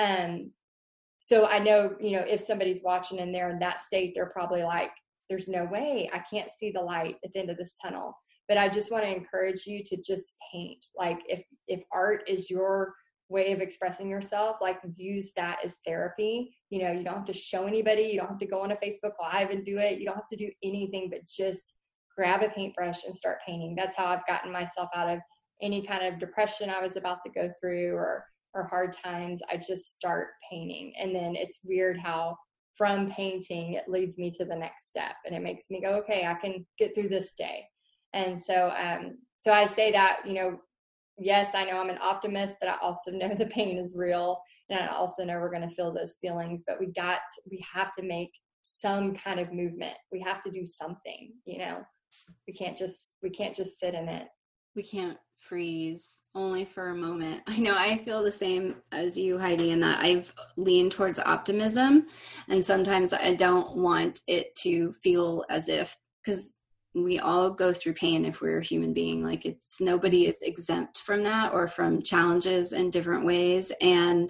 So I know, if somebody's watching and they're in that state, they're probably like, there's no way, I can't see the light at the end of this tunnel. But I just want to encourage you to just paint. Like, if art is your way of expressing yourself, like, use that as therapy. You don't have to show anybody. You don't have to go on a Facebook Live and do it. You don't have to do anything, but just grab a paintbrush and start painting. That's how I've gotten myself out of any kind of depression I was about to go through, or hard times. I just start painting. And then it's weird how from painting, it leads me to the next step, and it makes me go, okay, I can get through this day. And so, so I say that, yes, I know I'm an optimist, but I also know the pain is real. And I also know we're going to feel those feelings, but we have to make some kind of movement. We have to do something, we can't just sit in it. We can't freeze only for a moment. I know I feel the same as you, Heidi, in that I've leaned towards optimism. And sometimes I don't want it to feel as if, because we all go through pain if we're a human being. Like, nobody is exempt from that, or from challenges in different ways. And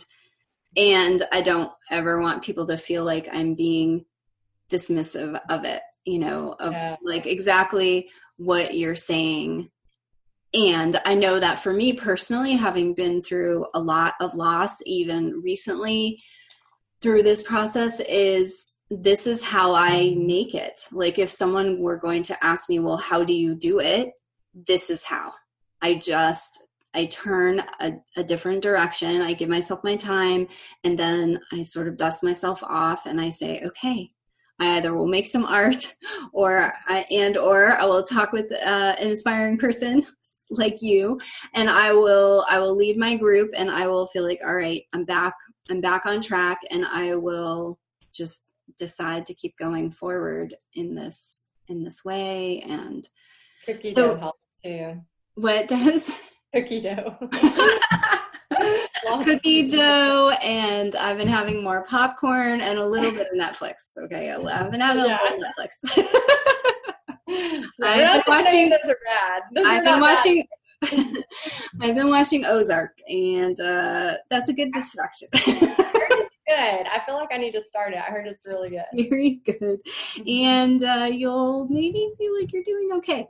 I don't ever want people to feel like I'm being dismissive of it, like exactly what you're saying. And I know that for me personally, having been through a lot of loss, even recently through this process, this is how I make it. Like, if someone were going to ask me, well, how do you do it? This is how. I turn a different direction. I give myself my time, and then I sort of dust myself off, and I say, okay, I either will make some art, or I will talk with an inspiring person like you, and I will lead my group, and I will feel like, all right, I'm back on track, and I will just decide to keep going forward in this way. And cookie dough helps too. What does? Cookie dough. Cookie dough, and I've been having more popcorn and a little bit of Netflix. Okay, I've been having a little Netflix. I've been watching Ozark, and that's a good distraction. Good. I feel like I need to start it. I heard it's really good. Very good. And you'll maybe feel like you're doing okay.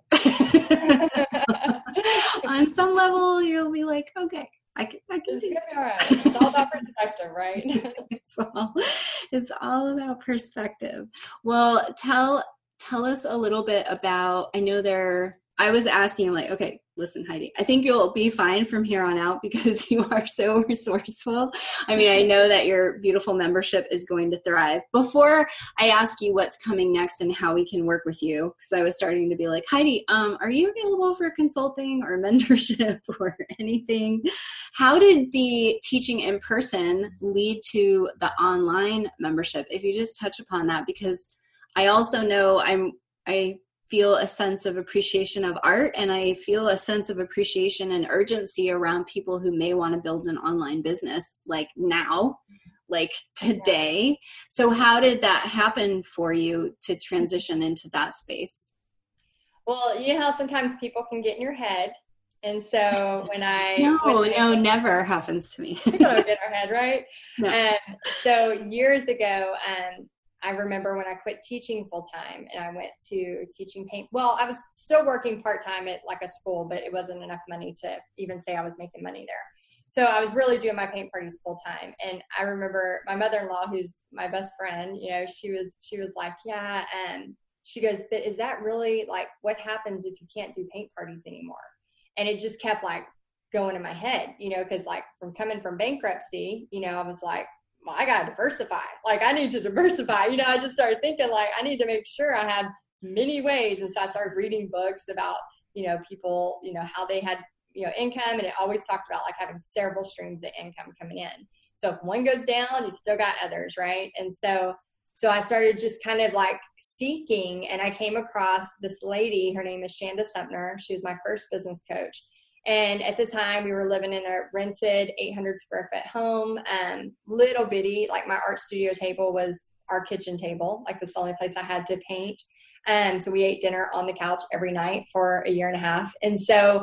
On some level, you'll be like, okay, I can do it. All right. It's all about perspective, right? It's all about perspective. Well, tell us a little bit about, I was asking, like, okay, listen, Heidi, I think you'll be fine from here on out because you are so resourceful. I mean, I know that your beautiful membership is going to thrive. Before I ask you what's coming next and how we can work with you, because I was starting to be like, Heidi, are you available for consulting or mentorship or anything? How did the teaching in person lead to the online membership? If you just touch upon that, because I also know I feel a sense of appreciation of art, and I feel a sense of appreciation and urgency around people who may want to build an online business like now, like today. So how did that happen for you to transition into that space? Well, you know how sometimes people can get in your head. And so when never happens to me. We don't get in our head, right? No. So years ago, I remember when I quit teaching full time and I went to teaching paint. Well, I was still working part-time at like a school, but it wasn't enough money to even say I was making money there. So I was really doing my paint parties full time. And I remember my mother-in-law, who's my best friend, she was like, yeah. And she goes, but is that really like, what happens if you can't do paint parties anymore? And it just kept like going in my head, cause like from coming from bankruptcy, I was like, well, I got to diversify. Like I need to diversify. I just started thinking like, I need to make sure I have many ways. And so I started reading books about, people, how they had, income. And it always talked about like having several streams of income coming in. So if one goes down, you still got others. Right. And so So I started just kind of like seeking, and I came across this lady. Her name is Shanda Sumner. She was my first business coach. And at the time we were living in a rented 800 square foot home, little bitty, like my art studio table was our kitchen table. Like that's the only place I had to paint. So we ate dinner on the couch every night for a year and a half. And so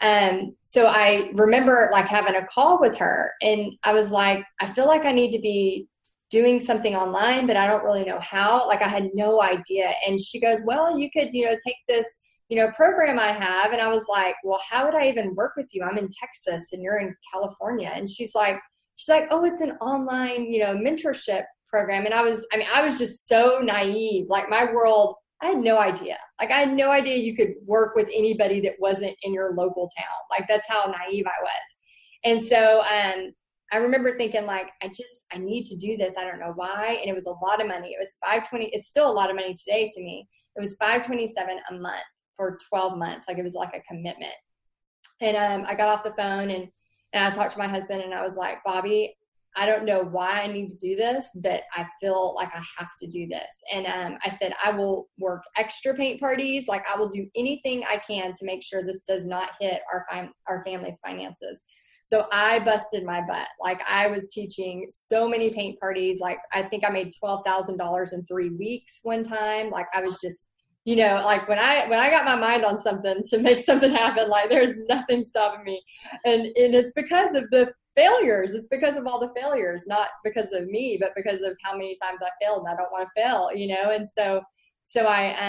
I remember like having a call with her, and I was like, I feel like I need to be doing something online, but I don't really know how. Like I had no idea. And she goes, well, you could, take this, program I have. And I was like, well, how would I even work with you? I'm in Texas and you're in California. And she's like, oh, it's an online, mentorship program. And I was just so naive. Like my world, I had no idea. Like I had no idea you could work with anybody that wasn't in your local town. Like that's how naive I was. And so, I remember thinking like, I need to do this. I don't know why. And it was a lot of money. It was $520. It's still a lot of money today to me. It was $527 a month for 12 months. Like it was like a commitment. And I got off the phone and I talked to my husband, and I was like, Bobby, I don't know why I need to do this, but I feel like I have to do this. And I said, I will work extra paint parties. Like I will do anything I can to make sure this does not hit our family's finances. So I busted my butt. Like I was teaching so many paint parties. Like I think I made $12,000 in 3 weeks one time. Like I was just, like when I got my mind on something to make something happen, like there's nothing stopping me. And it's because of the failures. It's because of all the failures, not because of me, but because of how many times I failed, and I don't want to fail, And so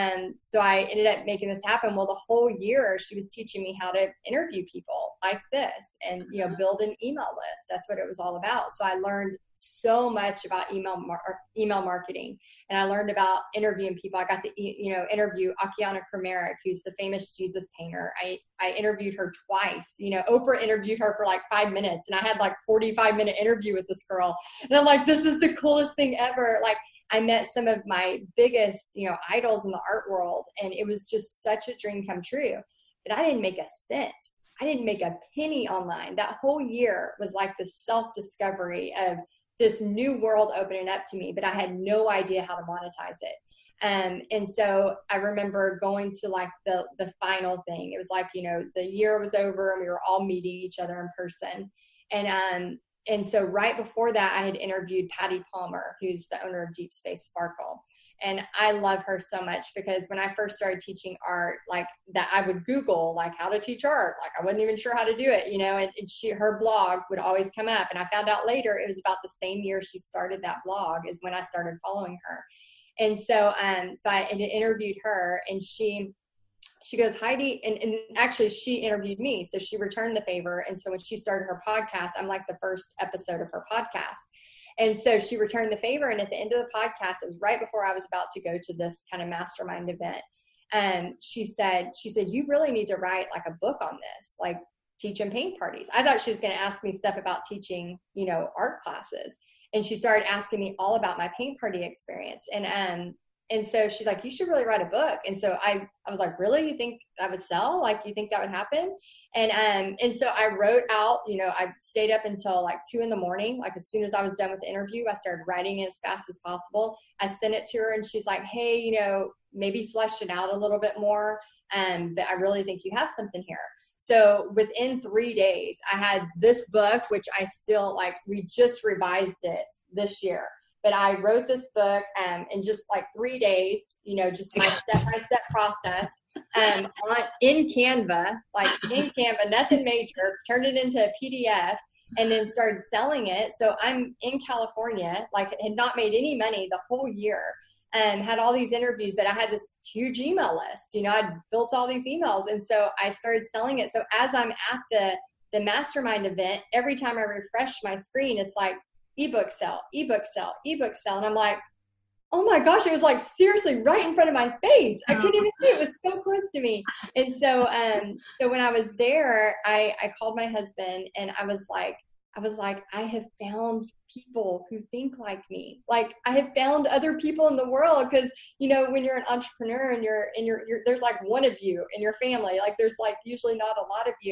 I ended up making this happen. Well, the whole year she was teaching me how to interview people like this and, build an email list. That's what it was all about. So I learned so much about email marketing, and I learned about interviewing people. I got to, interview Akiana Krameric, who's the famous Jesus painter. I interviewed her twice. Oprah interviewed her for like 5 minutes, and I had like 45-minute interview with this girl. And I'm like, this is the coolest thing ever. Like, I met some of my biggest, idols in the art world, and it was just such a dream come true. But I didn't make a cent. I didn't make a penny online. That whole year was like the self-discovery of this new world opening up to me, but I had no idea how to monetize it. And so I remember going to like the final thing. It was like, the year was over and we were all meeting each other in person. And so right before that, I had interviewed Patty Palmer, who's the owner of Deep Space Sparkle. And I love her so much because when I first started teaching art, like that, I would Google like how to teach art. Like I wasn't even sure how to do it, and her blog would always come up. And I found out later it was about the same year she started that blog is when I started following her. And so I interviewed her, and she goes, Heidi, and actually she interviewed me. So she returned the favor. And so when she started her podcast, I'm like the first episode of her podcast. And so she returned the favor. And at the end of the podcast, it was right before I was about to go to this kind of mastermind event. She said, you really need to write like a book on this, like teaching paint parties. I thought she was going to ask me stuff about teaching, art classes. And she started asking me all about my paint party experience. And so she's like, you should really write a book. And so I was like, really? You think that would sell? Like, you think that would happen? And so I wrote out, I stayed up until like 2 a.m. Like as soon as I was done with the interview, I started writing it as fast as possible. I sent it to her, and she's like, hey, maybe flesh it out a little bit more. But I really think you have something here. So within 3 days, I had this book, which I still we just revised it this year. But I wrote this book in just like 3 days, just my step-by-step process in Canva, nothing major, turned it into a PDF, and then started selling it. So I'm in California, had not made any money the whole year, had all these interviews, but I had this huge email list. I'd built all these emails. And so I started selling it. So as I'm at the mastermind event, every time I refresh my screen, it's like, ebook sell, ebook sell, ebook sell. And I'm like, oh my gosh, it was like seriously right in front of my face. I couldn't even see it. It was so close to me. And so, so when I was there, I called my husband, and I was like, I have found people who think like me. Like I have found other people in the world. Cause when you're an entrepreneur and you're there's like one of you in your family, like there's like usually not a lot of you.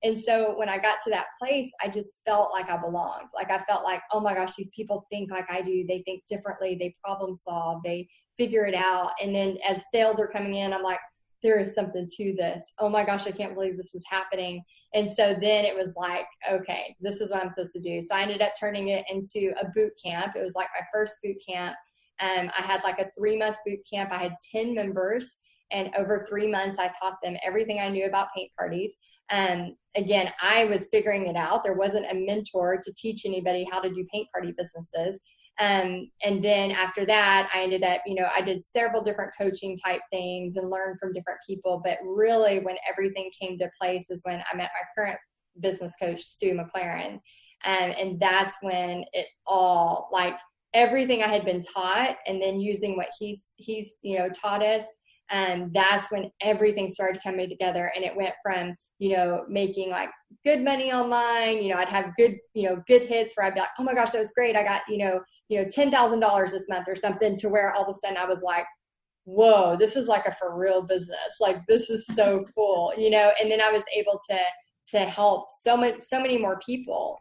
And so when I got to that place, I just felt like I belonged. Like I felt like, oh my gosh, these people think like I do. They think differently. They problem solve. They figure it out. And then as sales are coming in, I'm like, there is something to this. Oh my gosh, I can't believe this is happening. And so then it was like, okay, this is what I'm supposed to do. So I ended up turning it into a boot camp. It was like my first boot camp. I had like a 3-month boot camp. I had 10 members. And over 3 months, I taught them everything I knew about paint parties. Again, I was figuring it out. There wasn't a mentor to teach anybody how to do paint party businesses. And then after that, I ended up, I did several different coaching type things and learned from different people. But really, when everything came to place is when I met my current business coach, Stu McLaren. And that's when it all, like everything I had been taught, and then using what he's taught us. And that's when everything started coming together, and it went from, making like good money online. I'd have good hits where I'd be like, oh my gosh, that was great. I got, $10,000 this month or something, to where all of a sudden I was like, whoa, this is like a for real business. Like, this is so cool, and then I was able to help so many more people,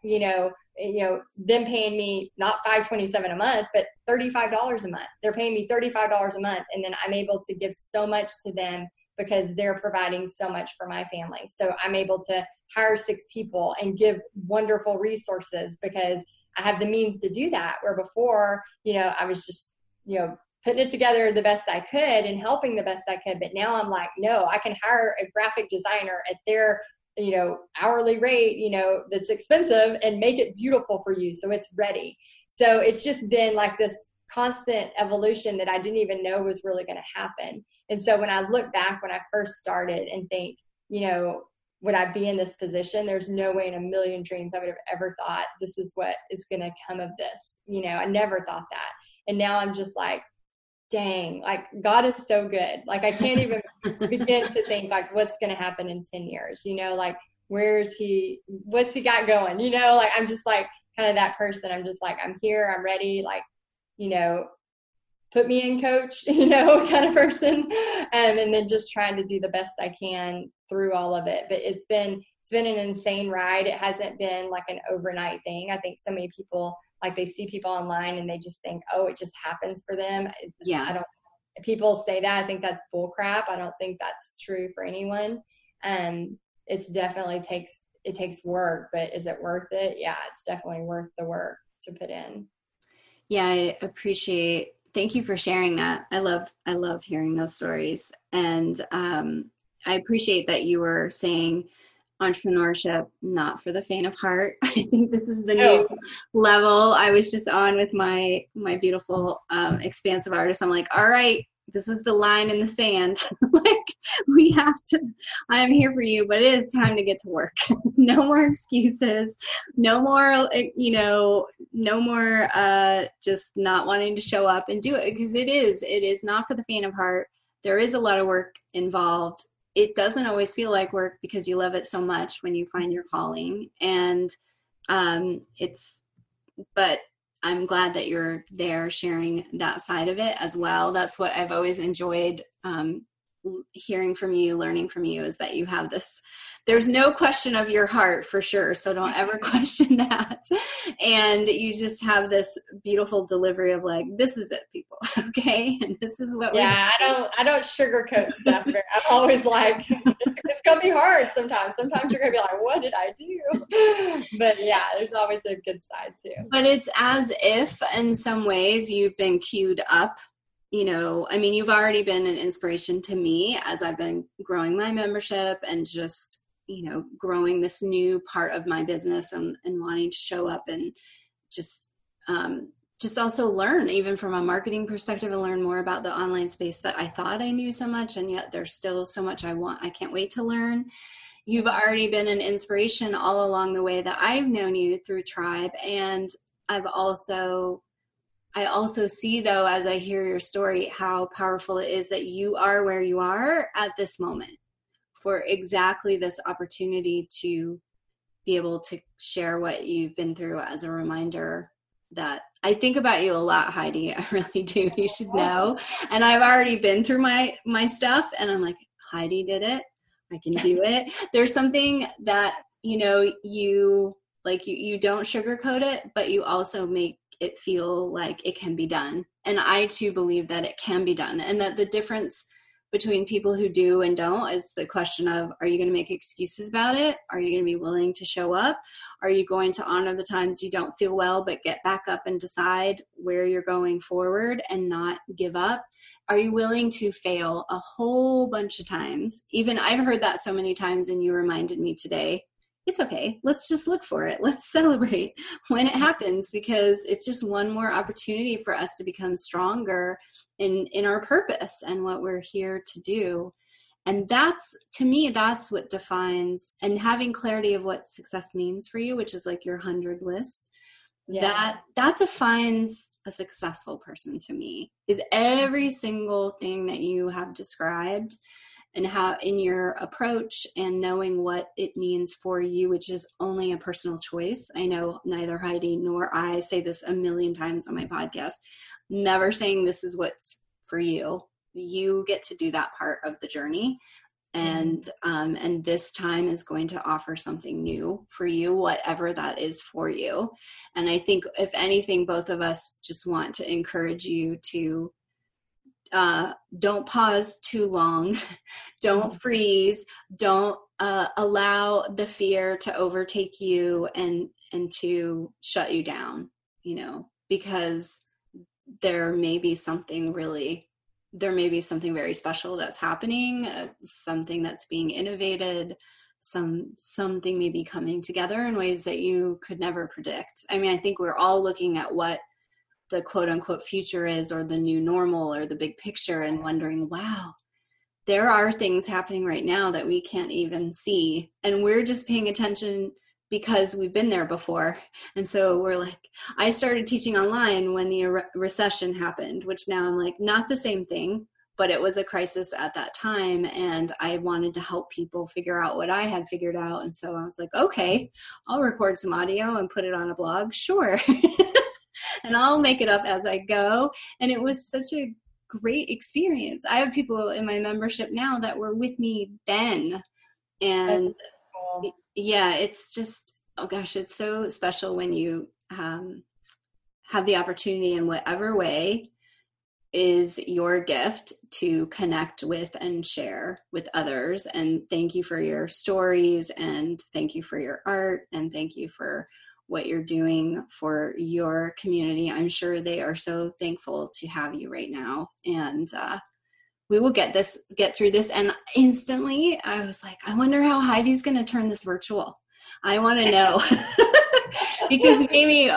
them paying me not $527 a month, but $35 a month. They're paying me $35 a month. And then I'm able to give so much to them because they're providing so much for my family. So I'm able to hire 6 people and give wonderful resources because I have the means to do that. Where before, I was just, putting it together the best I could and helping the best I could. But now I'm like, no, I can hire a graphic designer at their hourly rate, that's expensive, and make it beautiful for you so it's ready. So it's just been like this constant evolution that I didn't even know was really going to happen. And so when I look back when I first started and think, would I be in this position? There's no way in a million dreams I would have ever thought this is what is going to come of this. I never thought that. And now I'm just like, dang, like God is so good. Like I can't even begin to think like what's going to happen in 10 years, like what's he got going, like I'm just like kind of that person. I'm just like, I'm here, I'm ready. Like, put me in, coach, kind of person. And then just trying to do the best I can through all of it. But it's been an insane ride. It hasn't been like an overnight thing. I think so many people, like they see people online and they just think, oh, it just happens for them. Yeah. People say that. I think that's bull crap. I don't think that's true for anyone. It's definitely takes work, but is it worth it? Yeah, it's definitely worth the work to put in. Yeah, I appreciate. Thank you for sharing that. I love hearing those stories. And I appreciate that you were saying entrepreneurship, not for the faint of heart. I think this is the new level. I was just on with my beautiful expansive artist. I'm like, all right, this is the line in the sand. Like we have to, I'm here for you, but it is time to get to work. No more excuses. No more, no more just not wanting to show up and do it, because it is not for the faint of heart. There is a lot of work involved. It doesn't always feel like work because you love it so much when you find your calling. And but I'm glad that you're there sharing that side of it as well. That's what I've always enjoyed hearing from you, learning from you, is that you have this, there's no question of your heart for sure. So don't ever question that. And you just have this beautiful delivery of like, this is it, people. Okay. And this is what I don't sugarcoat stuff. I'm always like, it's going to be hard sometimes. Sometimes you're going to be like, what did I do? But yeah, there's always a good side too. But it's as if in some ways you've been queued up. You've already been an inspiration to me as I've been growing my membership and just, growing this new part of my business and wanting to show up and just also learn, even from a marketing perspective, and learn more about the online space that I thought I knew so much. And yet there's still so much I can't wait to learn. You've already been an inspiration all along the way that I've known you through Tribe. And I also see, though, as I hear your story, how powerful it is that you are where you are at this moment for exactly this opportunity to be able to share what you've been through as a reminder that I think about you a lot, Heidi. I really do. You should know. And I've already been through my stuff, and I'm like, Heidi did it. I can do it. There's something that you don't sugarcoat it, but you also make it feel like it can be done. And I too believe that it can be done, and that the difference between people who do and don't is the question of, are you going to make excuses about it? Are you going to be willing to show up? Are you going to honor the times you don't feel well, but get back up and decide where you're going forward and not give up? Are you willing to fail a whole bunch of times? Even I've heard that so many times, and you reminded me today, it's okay. Let's just look for it. Let's celebrate when it happens, because it's just one more opportunity for us to become stronger in our purpose and what we're here to do. And that's, to me, that's what defines, and having clarity of what success means for you, which is like your 100 list. Yeah. That defines a successful person to me, is every single thing that you have described, and how in your approach and knowing what it means for you, which is only a personal choice. I know neither Heidi nor I say this a million times on my podcast, never saying this is what's for you. You get to do that part of the journey. And this time is going to offer something new for you, whatever that is for you. And I think if anything, both of us just want to encourage you to don't pause too long. Don't freeze. Don't allow the fear to overtake you and to shut you down, because there may be something very special that's happening, something that's being innovated, something may be coming together in ways that you could never predict. I mean, I think we're all looking at what the quote unquote future is, or the new normal, or the big picture, and wondering, wow, there are things happening right now that we can't even see. And we're just paying attention because we've been there before. And so we're like, I started teaching online when the recession happened, which now I'm like, not the same thing, but it was a crisis at that time. And I wanted to help people figure out what I had figured out. And so I was like, okay, I'll record some audio and put it on a blog. Sure. And I'll make it up as I go. And it was such a great experience. I have people in my membership now that were with me then. And yeah, it's just, oh gosh, it's so special when you have the opportunity in whatever way is your gift to connect with and share with others. And thank you for your stories, and thank you for your art, and thank you for what you're doing for your community. I'm sure they are so thankful to have you right now. And we will get through this. And instantly I was like, I wonder how Heidi's going to turn this virtual. I want to know. Because maybe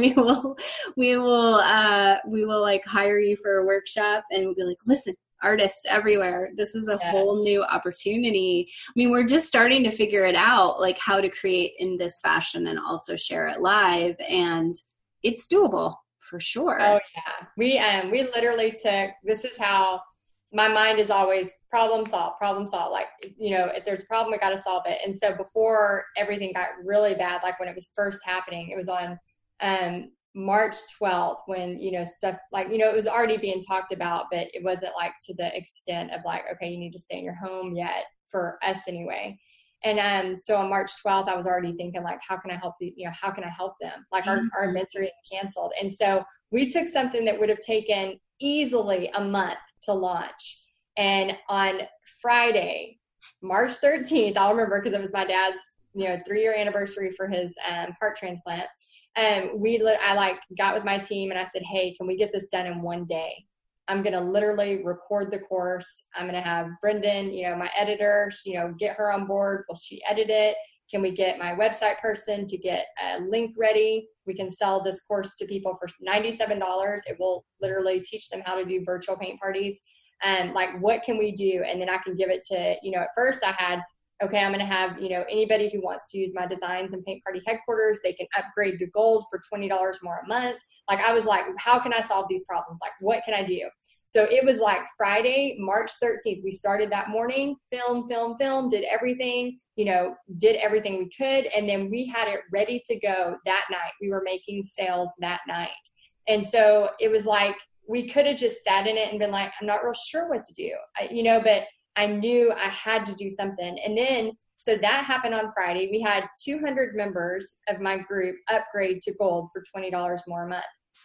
we will like hire you for a workshop, and we'll be like, listen, artists everywhere, this is a whole new opportunity. I mean, we're just starting to figure it out, like how to create in this fashion and also share it live, and it's doable for sure. Oh yeah, we literally took, this is how my mind is always problem solve. Like, if there's a problem, we got to solve it. And so before everything got really bad, like when it was first happening, it was on March 12th when, stuff like, it was already being talked about, but it wasn't like to the extent of like, okay, you need to stay in your home yet, for us anyway. And so on March 12th, I was already thinking like, how can I help how can I help them? Like our events are getting canceled. And so we took something that would have taken easily a month to launch. And on Friday, March 13th, I'll remember because it was my dad's, 3-year anniversary for his heart transplant. And I got with my team and I said, hey, can we get this done in one day? I'm going to literally record the course. I'm going to have Brendan, my editor, get her on board. Will she edit it? Can we get my website person to get a link ready? We can sell this course to people for $97. It will literally teach them how to do virtual paint parties. And what can we do? And then I can give it to, at first I had, okay, I'm going to have, anybody who wants to use my designs in Paint Party Headquarters, they can upgrade to gold for $20 more a month. I was like, how can I solve these problems? What can I do? So it was Friday, March 13th. We started that morning, film, did everything, did everything we could. And then we had it ready to go that night. We were making sales that night. And so it was we could have just sat in it and been like, I'm not real sure what to do, but I knew I had to do something. And then, So that happened on Friday. We had 200 members of my group upgrade to gold for $20 more a month.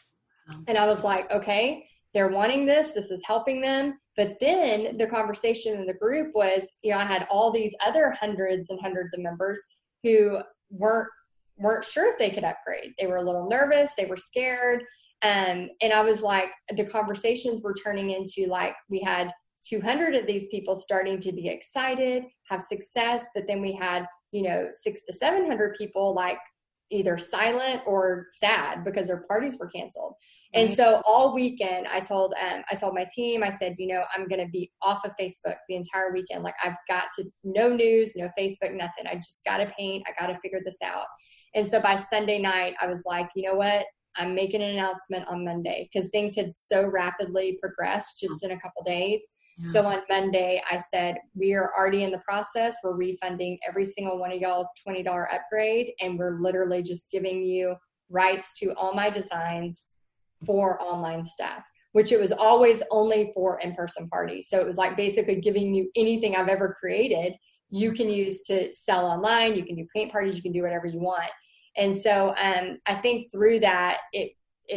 And I was like, okay, they're wanting this. This is helping them. But then the conversation in the group was, I had all these other hundreds and hundreds of members who weren't sure if they could upgrade. They were a little nervous. They were scared. And I was like, the conversations were turning into like, we had 200 of these people starting to be excited, have success. But then we had, 600 to 700 people like either silent or sad because their parties were canceled. Right. And so all weekend I told my team, I said, I'm going to be off of Facebook the entire weekend. Like I've got to, no news, no Facebook, nothing. I just got to paint. I got to figure this out. And so by Sunday night, I was like, you know what? I'm making an announcement on Monday because things had so rapidly progressed just in a couple days. Yeah. So on Monday, I said, we are already in the process. We're refunding every single one of y'all's $20 upgrade. And we're literally just giving you rights to all my designs for online stuff, which it was always only for in-person parties. So it was like basically giving you anything I've ever created, you can use to sell online. You can do paint parties. You can do whatever you want. And so I think through that, it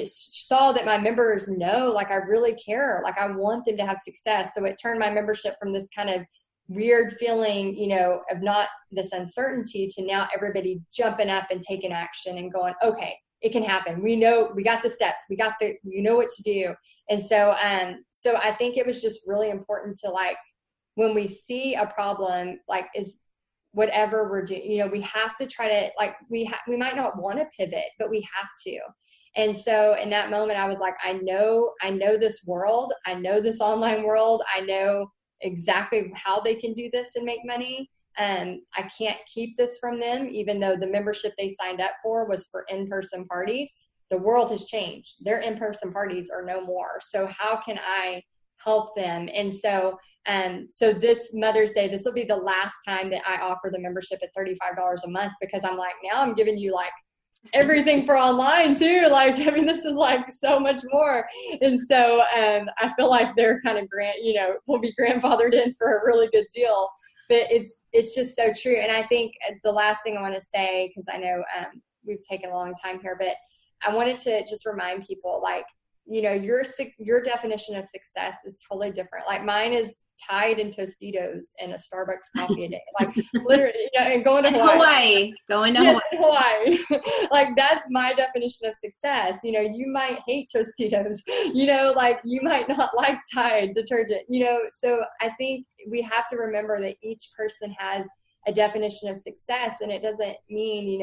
saw that my members know, like, I really care. Like, I want them to have success. So it turned my membership from this kind of weird feeling, of not this uncertainty to now everybody jumping up and taking action and going, okay, it can happen. We know, we got the steps, we know what to do. And so, so I think it was just really important to, like, when we see a problem, like, is whatever we're doing, we have to try to, like, we might not want to pivot, but we have to. And so in that moment, I was like, I know this world. I know this online world. I know exactly how they can do this and make money. I can't keep this from them, even though the membership they signed up for was for in-person parties. The world has changed. Their in-person parties are no more. So how can I help them? And so, so this Mother's Day, this will be the last time that I offer the membership at $35 a month, because I'm like, now I'm giving you, like, everything for online too. Like, I mean, this is like so much more. And so, I feel like they're kind of will be grandfathered in for a really good deal, but it's just so true. And I think the last thing I want to say, cause I know, we've taken a long time here, but I wanted to just remind people, like, your definition of success is totally different. Like, mine is Tide and Tostitos and a Starbucks coffee a day, like, literally, and going to Hawaii. Hawaii. Like, that's my definition of success. You might hate Tostitos, like, you might not like Tide detergent, so I think we have to remember that each person has a definition of success, and it doesn't mean,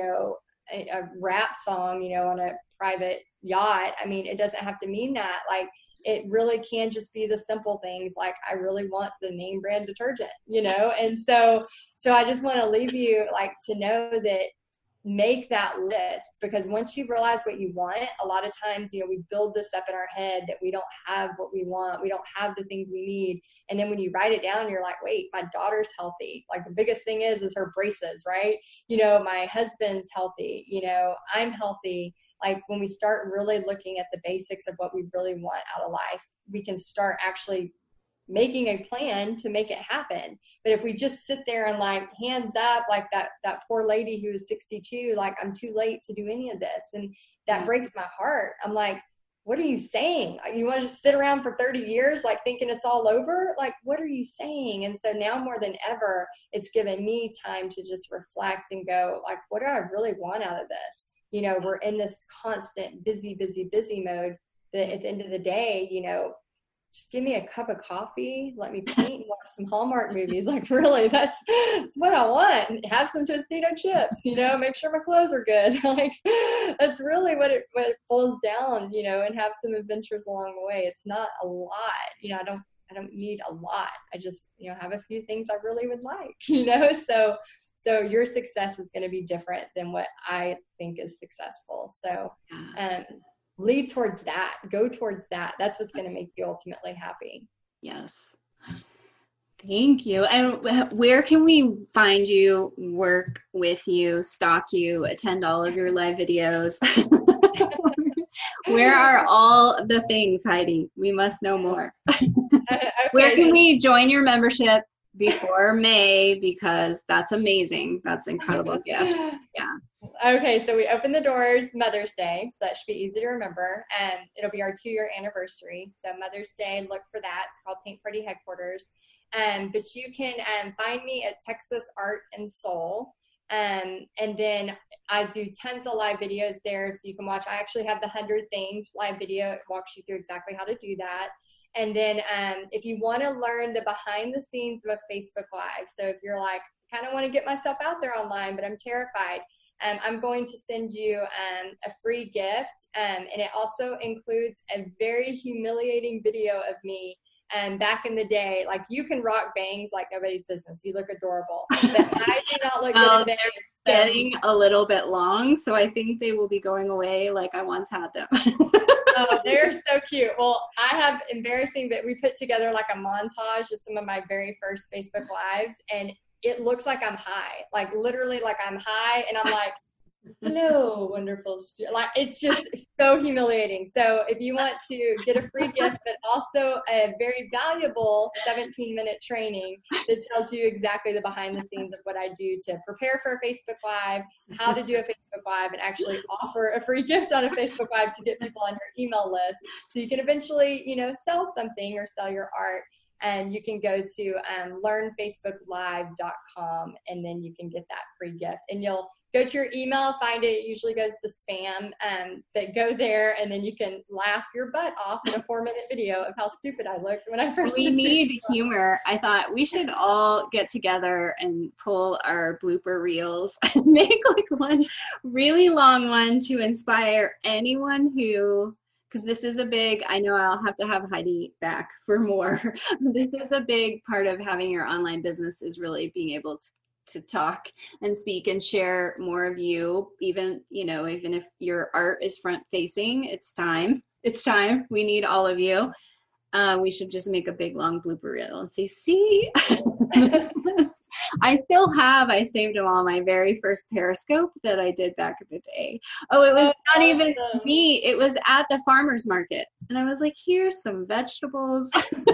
a rap song, on a private yacht. I mean, it doesn't have to mean that. Like, it really can just be the simple things, like, I really want the name brand detergent, and so I just want to leave you, like, to know that, make that list, because once you realize what you want, a lot of times, we build this up in our head that we don't have what we want. We don't have the things we need. And then when you write it down, you're like, wait, my daughter's healthy. Like, the biggest thing is her braces, right? My husband's healthy, I'm healthy. Like, when we start really looking at the basics of what we really want out of life, we can start actually making a plan to make it happen. But if we just sit there and, like, hands up, like that poor lady who was 62, like, I'm too late to do any of this. And that breaks my heart. I'm like, what are you saying? You want to just sit around for 30 years, like, thinking it's all over? Like, what are you saying? And so now more than ever, it's given me time to just reflect and go, like, what do I really want out of this? We're in this constant busy mode that at the end of the day, just give me a cup of coffee, let me paint and watch some Hallmark movies. Like, really, that's what I want. Have some Tostito chips, make sure my clothes are good. Like, that's really what it boils down, and have some adventures along the way. It's not a lot, I don't need a lot. I just, have a few things I really would like, so your success is going to be different than what I think is successful. So, lead towards that, go towards that. That's what's going to make you ultimately happy. Yes. Thank you. And where can we find you, work with you, stalk you, attend all of your live videos? Where are all the things, Heidi? We must know more. Okay. Where can we join your membership? before May, because that's amazing. That's an incredible gift. Yeah. Okay, so we open the doors Mother's Day, so that should be easy to remember. And it'll be our 2-year anniversary. So Mother's Day, look for that. It's called Paint Party Headquarters. But you can find me at Texas Art and Soul. And then I do tons of live videos there, so you can watch. I actually have the 100 Things live video. It walks you through exactly how to do that. And then if you want to learn the behind the scenes of a Facebook Live, so if you're like, kind of want to get myself out there online, but I'm terrified, I'm going to send you a free gift, and it also includes a very humiliating video of me back in the day. Like, you can rock bangs like nobody's business. You look adorable, but I do not look good at bangs. They're getting a little bit long, so I think they will be going away like I once had them. Oh, they're so cute. Well, I have embarrassing that we put together like a montage of some of my very first Facebook Lives, and it looks like I'm high, like literally like I'm high, and I'm like, hello, wonderful student. Like, it's just so humiliating. So if you want to get a free gift, but also a very valuable 17-minute training that tells you exactly the behind the scenes of what I do to prepare for a Facebook Live, how to do a Facebook Live, and actually offer a free gift on a Facebook Live to get people on your email list, so you can eventually, sell something or sell your art. And you can go to learnfacebooklive.com, and then you can get that free gift. And you'll go to your email, find it. It usually goes to spam, but go there, and then you can laugh your butt off in a 4-minute video of how stupid I looked when I first did need humor. I thought we should all get together and pull our blooper reels and make like one really long one to inspire anyone who, because this is a big, I know I'll have to have Heidi back for more. This is a big part of having your online business, is really being able to talk and speak and share more of you. Even if your art is front facing, it's time. We need all of you. We should just make a big long blooper reel and say, see, I saved them all, my very first Periscope that I did back in the day. Oh, it was not even me. It was at the farmer's market. And I was like, here's some vegetables.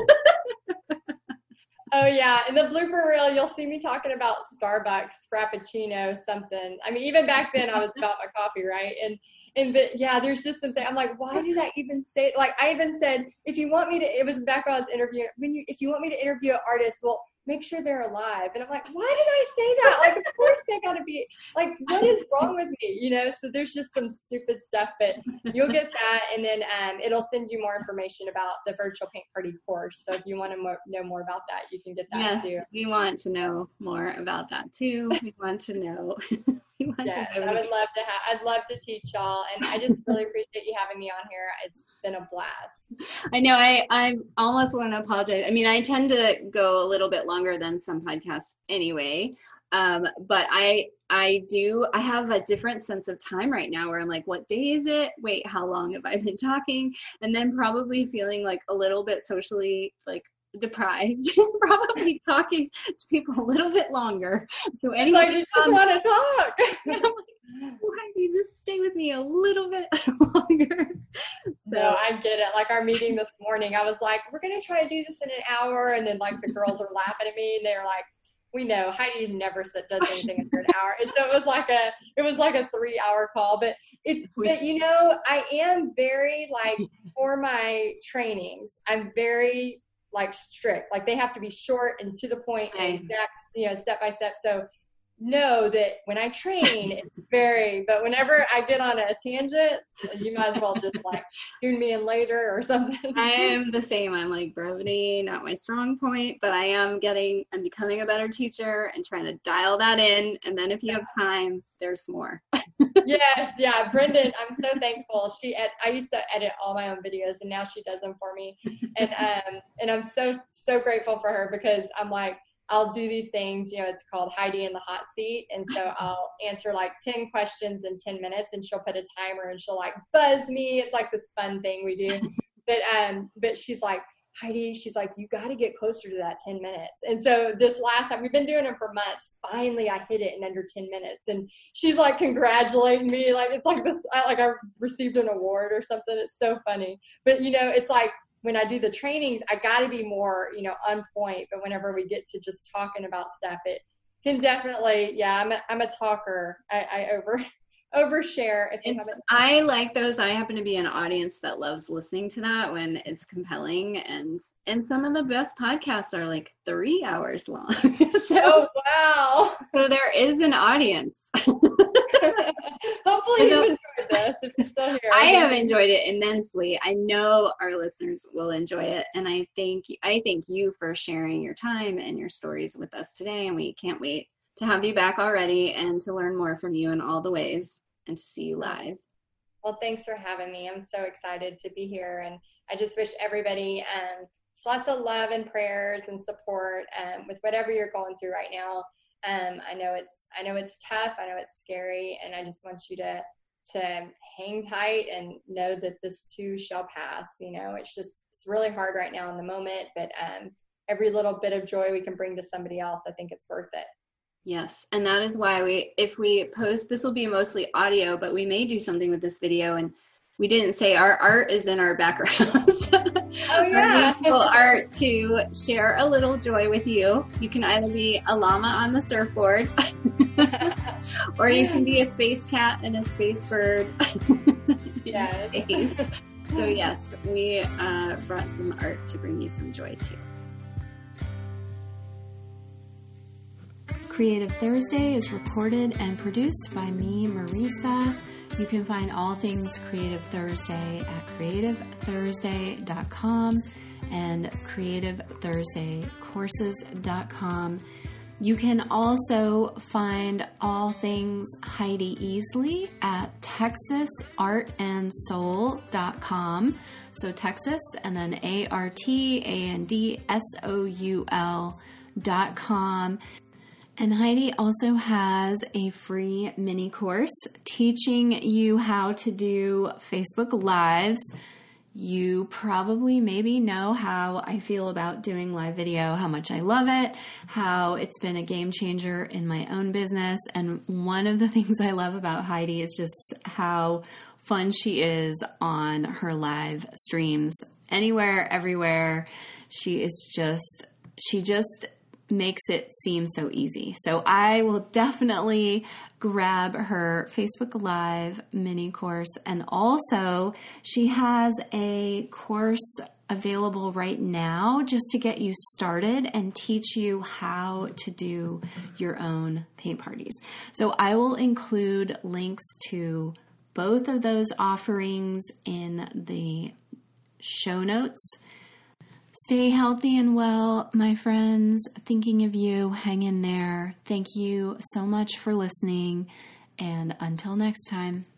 Oh, yeah. In the blooper reel, you'll see me talking about Starbucks, Frappuccino, something. I mean, even back then I was about my coffee, right? But yeah, there's just something. I'm like, why did I even say it? Like, I even said, if you want me to, it was back when I was interviewing, if you want me to interview an artist, well, make sure they're alive. And I'm like, why did I say that? Like, of course they gotta be, like, what is wrong with me? So there's just some stupid stuff, but you'll get that. And then it'll send you more information about the virtual paint party course. So if you want to know more about that, you can get that too. Yes, we want to know more about that too. We want to know. I'd love to teach y'all. And I just really appreciate you having me on here. It's been a blast. I know. I almost want to apologize. I mean, I tend to go a little bit longer than some podcasts anyway. But I have a different sense of time right now where I'm like, what day is it? Wait, how long have I been talking? And then probably feeling like a little bit socially like deprived, probably talking to people a little bit longer. So anyway, like, you just want to talk. I'm like, why do you just stay with me a little bit longer? So I get it. Like our meeting this morning, I was like, we're going to try to do this in an hour. And then like the girls are laughing at me and they're like, we know Heidi never does anything under an hour. And so it was like a 3-hour call, but I am very like, for my trainings, I'm very like strict, like they have to be short and to the point and exact, step by step. So know that when I train, it's but whenever I get on a tangent, you might as well just like tune me in later or something. I am the same. I'm like, brevity, not my strong point, but I'm becoming a better teacher and trying to dial that in. And then if you have time, there's more. Yes. Yeah. Brendan, I'm so thankful. I used to edit all my own videos and now she does them for me. And I'm so, so grateful for her because I'm like, I'll do these things, it's called Heidi in the hot seat. And so I'll answer like 10 questions in 10 minutes and she'll put a timer and she'll like buzz me. It's like this fun thing we do. But she's like, Heidi, she's like, you got to get closer to that 10 minutes. And so this last time, we've been doing it for months. Finally, I hit it in under 10 minutes. And she's like congratulating me. Like, it's like this, like I received an award or something. It's so funny. But, it's like, when I do the trainings, I got to be more, on point. But whenever we get to just talking about stuff, it can definitely, I'm a talker. I overshare. I like those. I happen to be an audience that loves listening to that when it's compelling, and some of the best podcasts are like 3 hours long. Oh, wow. So there is an audience. Hopefully you've enjoyed this if you're still here. I have enjoyed it immensely. I know our listeners will enjoy it, and I thank you for sharing your time and your stories with us today, and we can't wait to have you back already and to learn more from you in all the ways and to see you live. Well, thanks for having me. I'm so excited to be here, and I just wish everybody just lots of love and prayers and support with whatever you're going through right now. I know it's tough. I know it's scary, and I just want you to hang tight and know that this too shall pass. It's really hard right now in the moment, but every little bit of joy we can bring to somebody else, I think it's worth it. Yes. And that is why if we post, this will be mostly audio, but we may do something with this video. And we didn't say our art is in our backgrounds. Oh, yeah. Our art to share a little joy with you. You can either be a llama on the surfboard or you can be a space cat and a space bird. Yes. So yes, we brought some art to bring you some joy too. Creative Thursday is recorded and produced by me, Marisa. You can find all things Creative Thursday at creativethursday.com and creativethursdaycourses.com. You can also find all things Heidi Easley at texasartandsoul.com. So Texas and then ARTANDSOUL.com. And Heidi also has a free mini course teaching you how to do Facebook Lives. You probably maybe know how I feel about doing live video, how much I love it, how it's been a game changer in my own business. And one of the things I love about Heidi is just how fun she is on her live streams. Anywhere, everywhere, she just makes it seem so easy. So I will definitely grab her Facebook Live mini course. And also she has a course available right now just to get you started and teach you how to do your own paint parties. So I will include links to both of those offerings in the show notes. Stay healthy and well, my friends. Thinking of you. Hang in there. Thank you so much for listening. And until next time.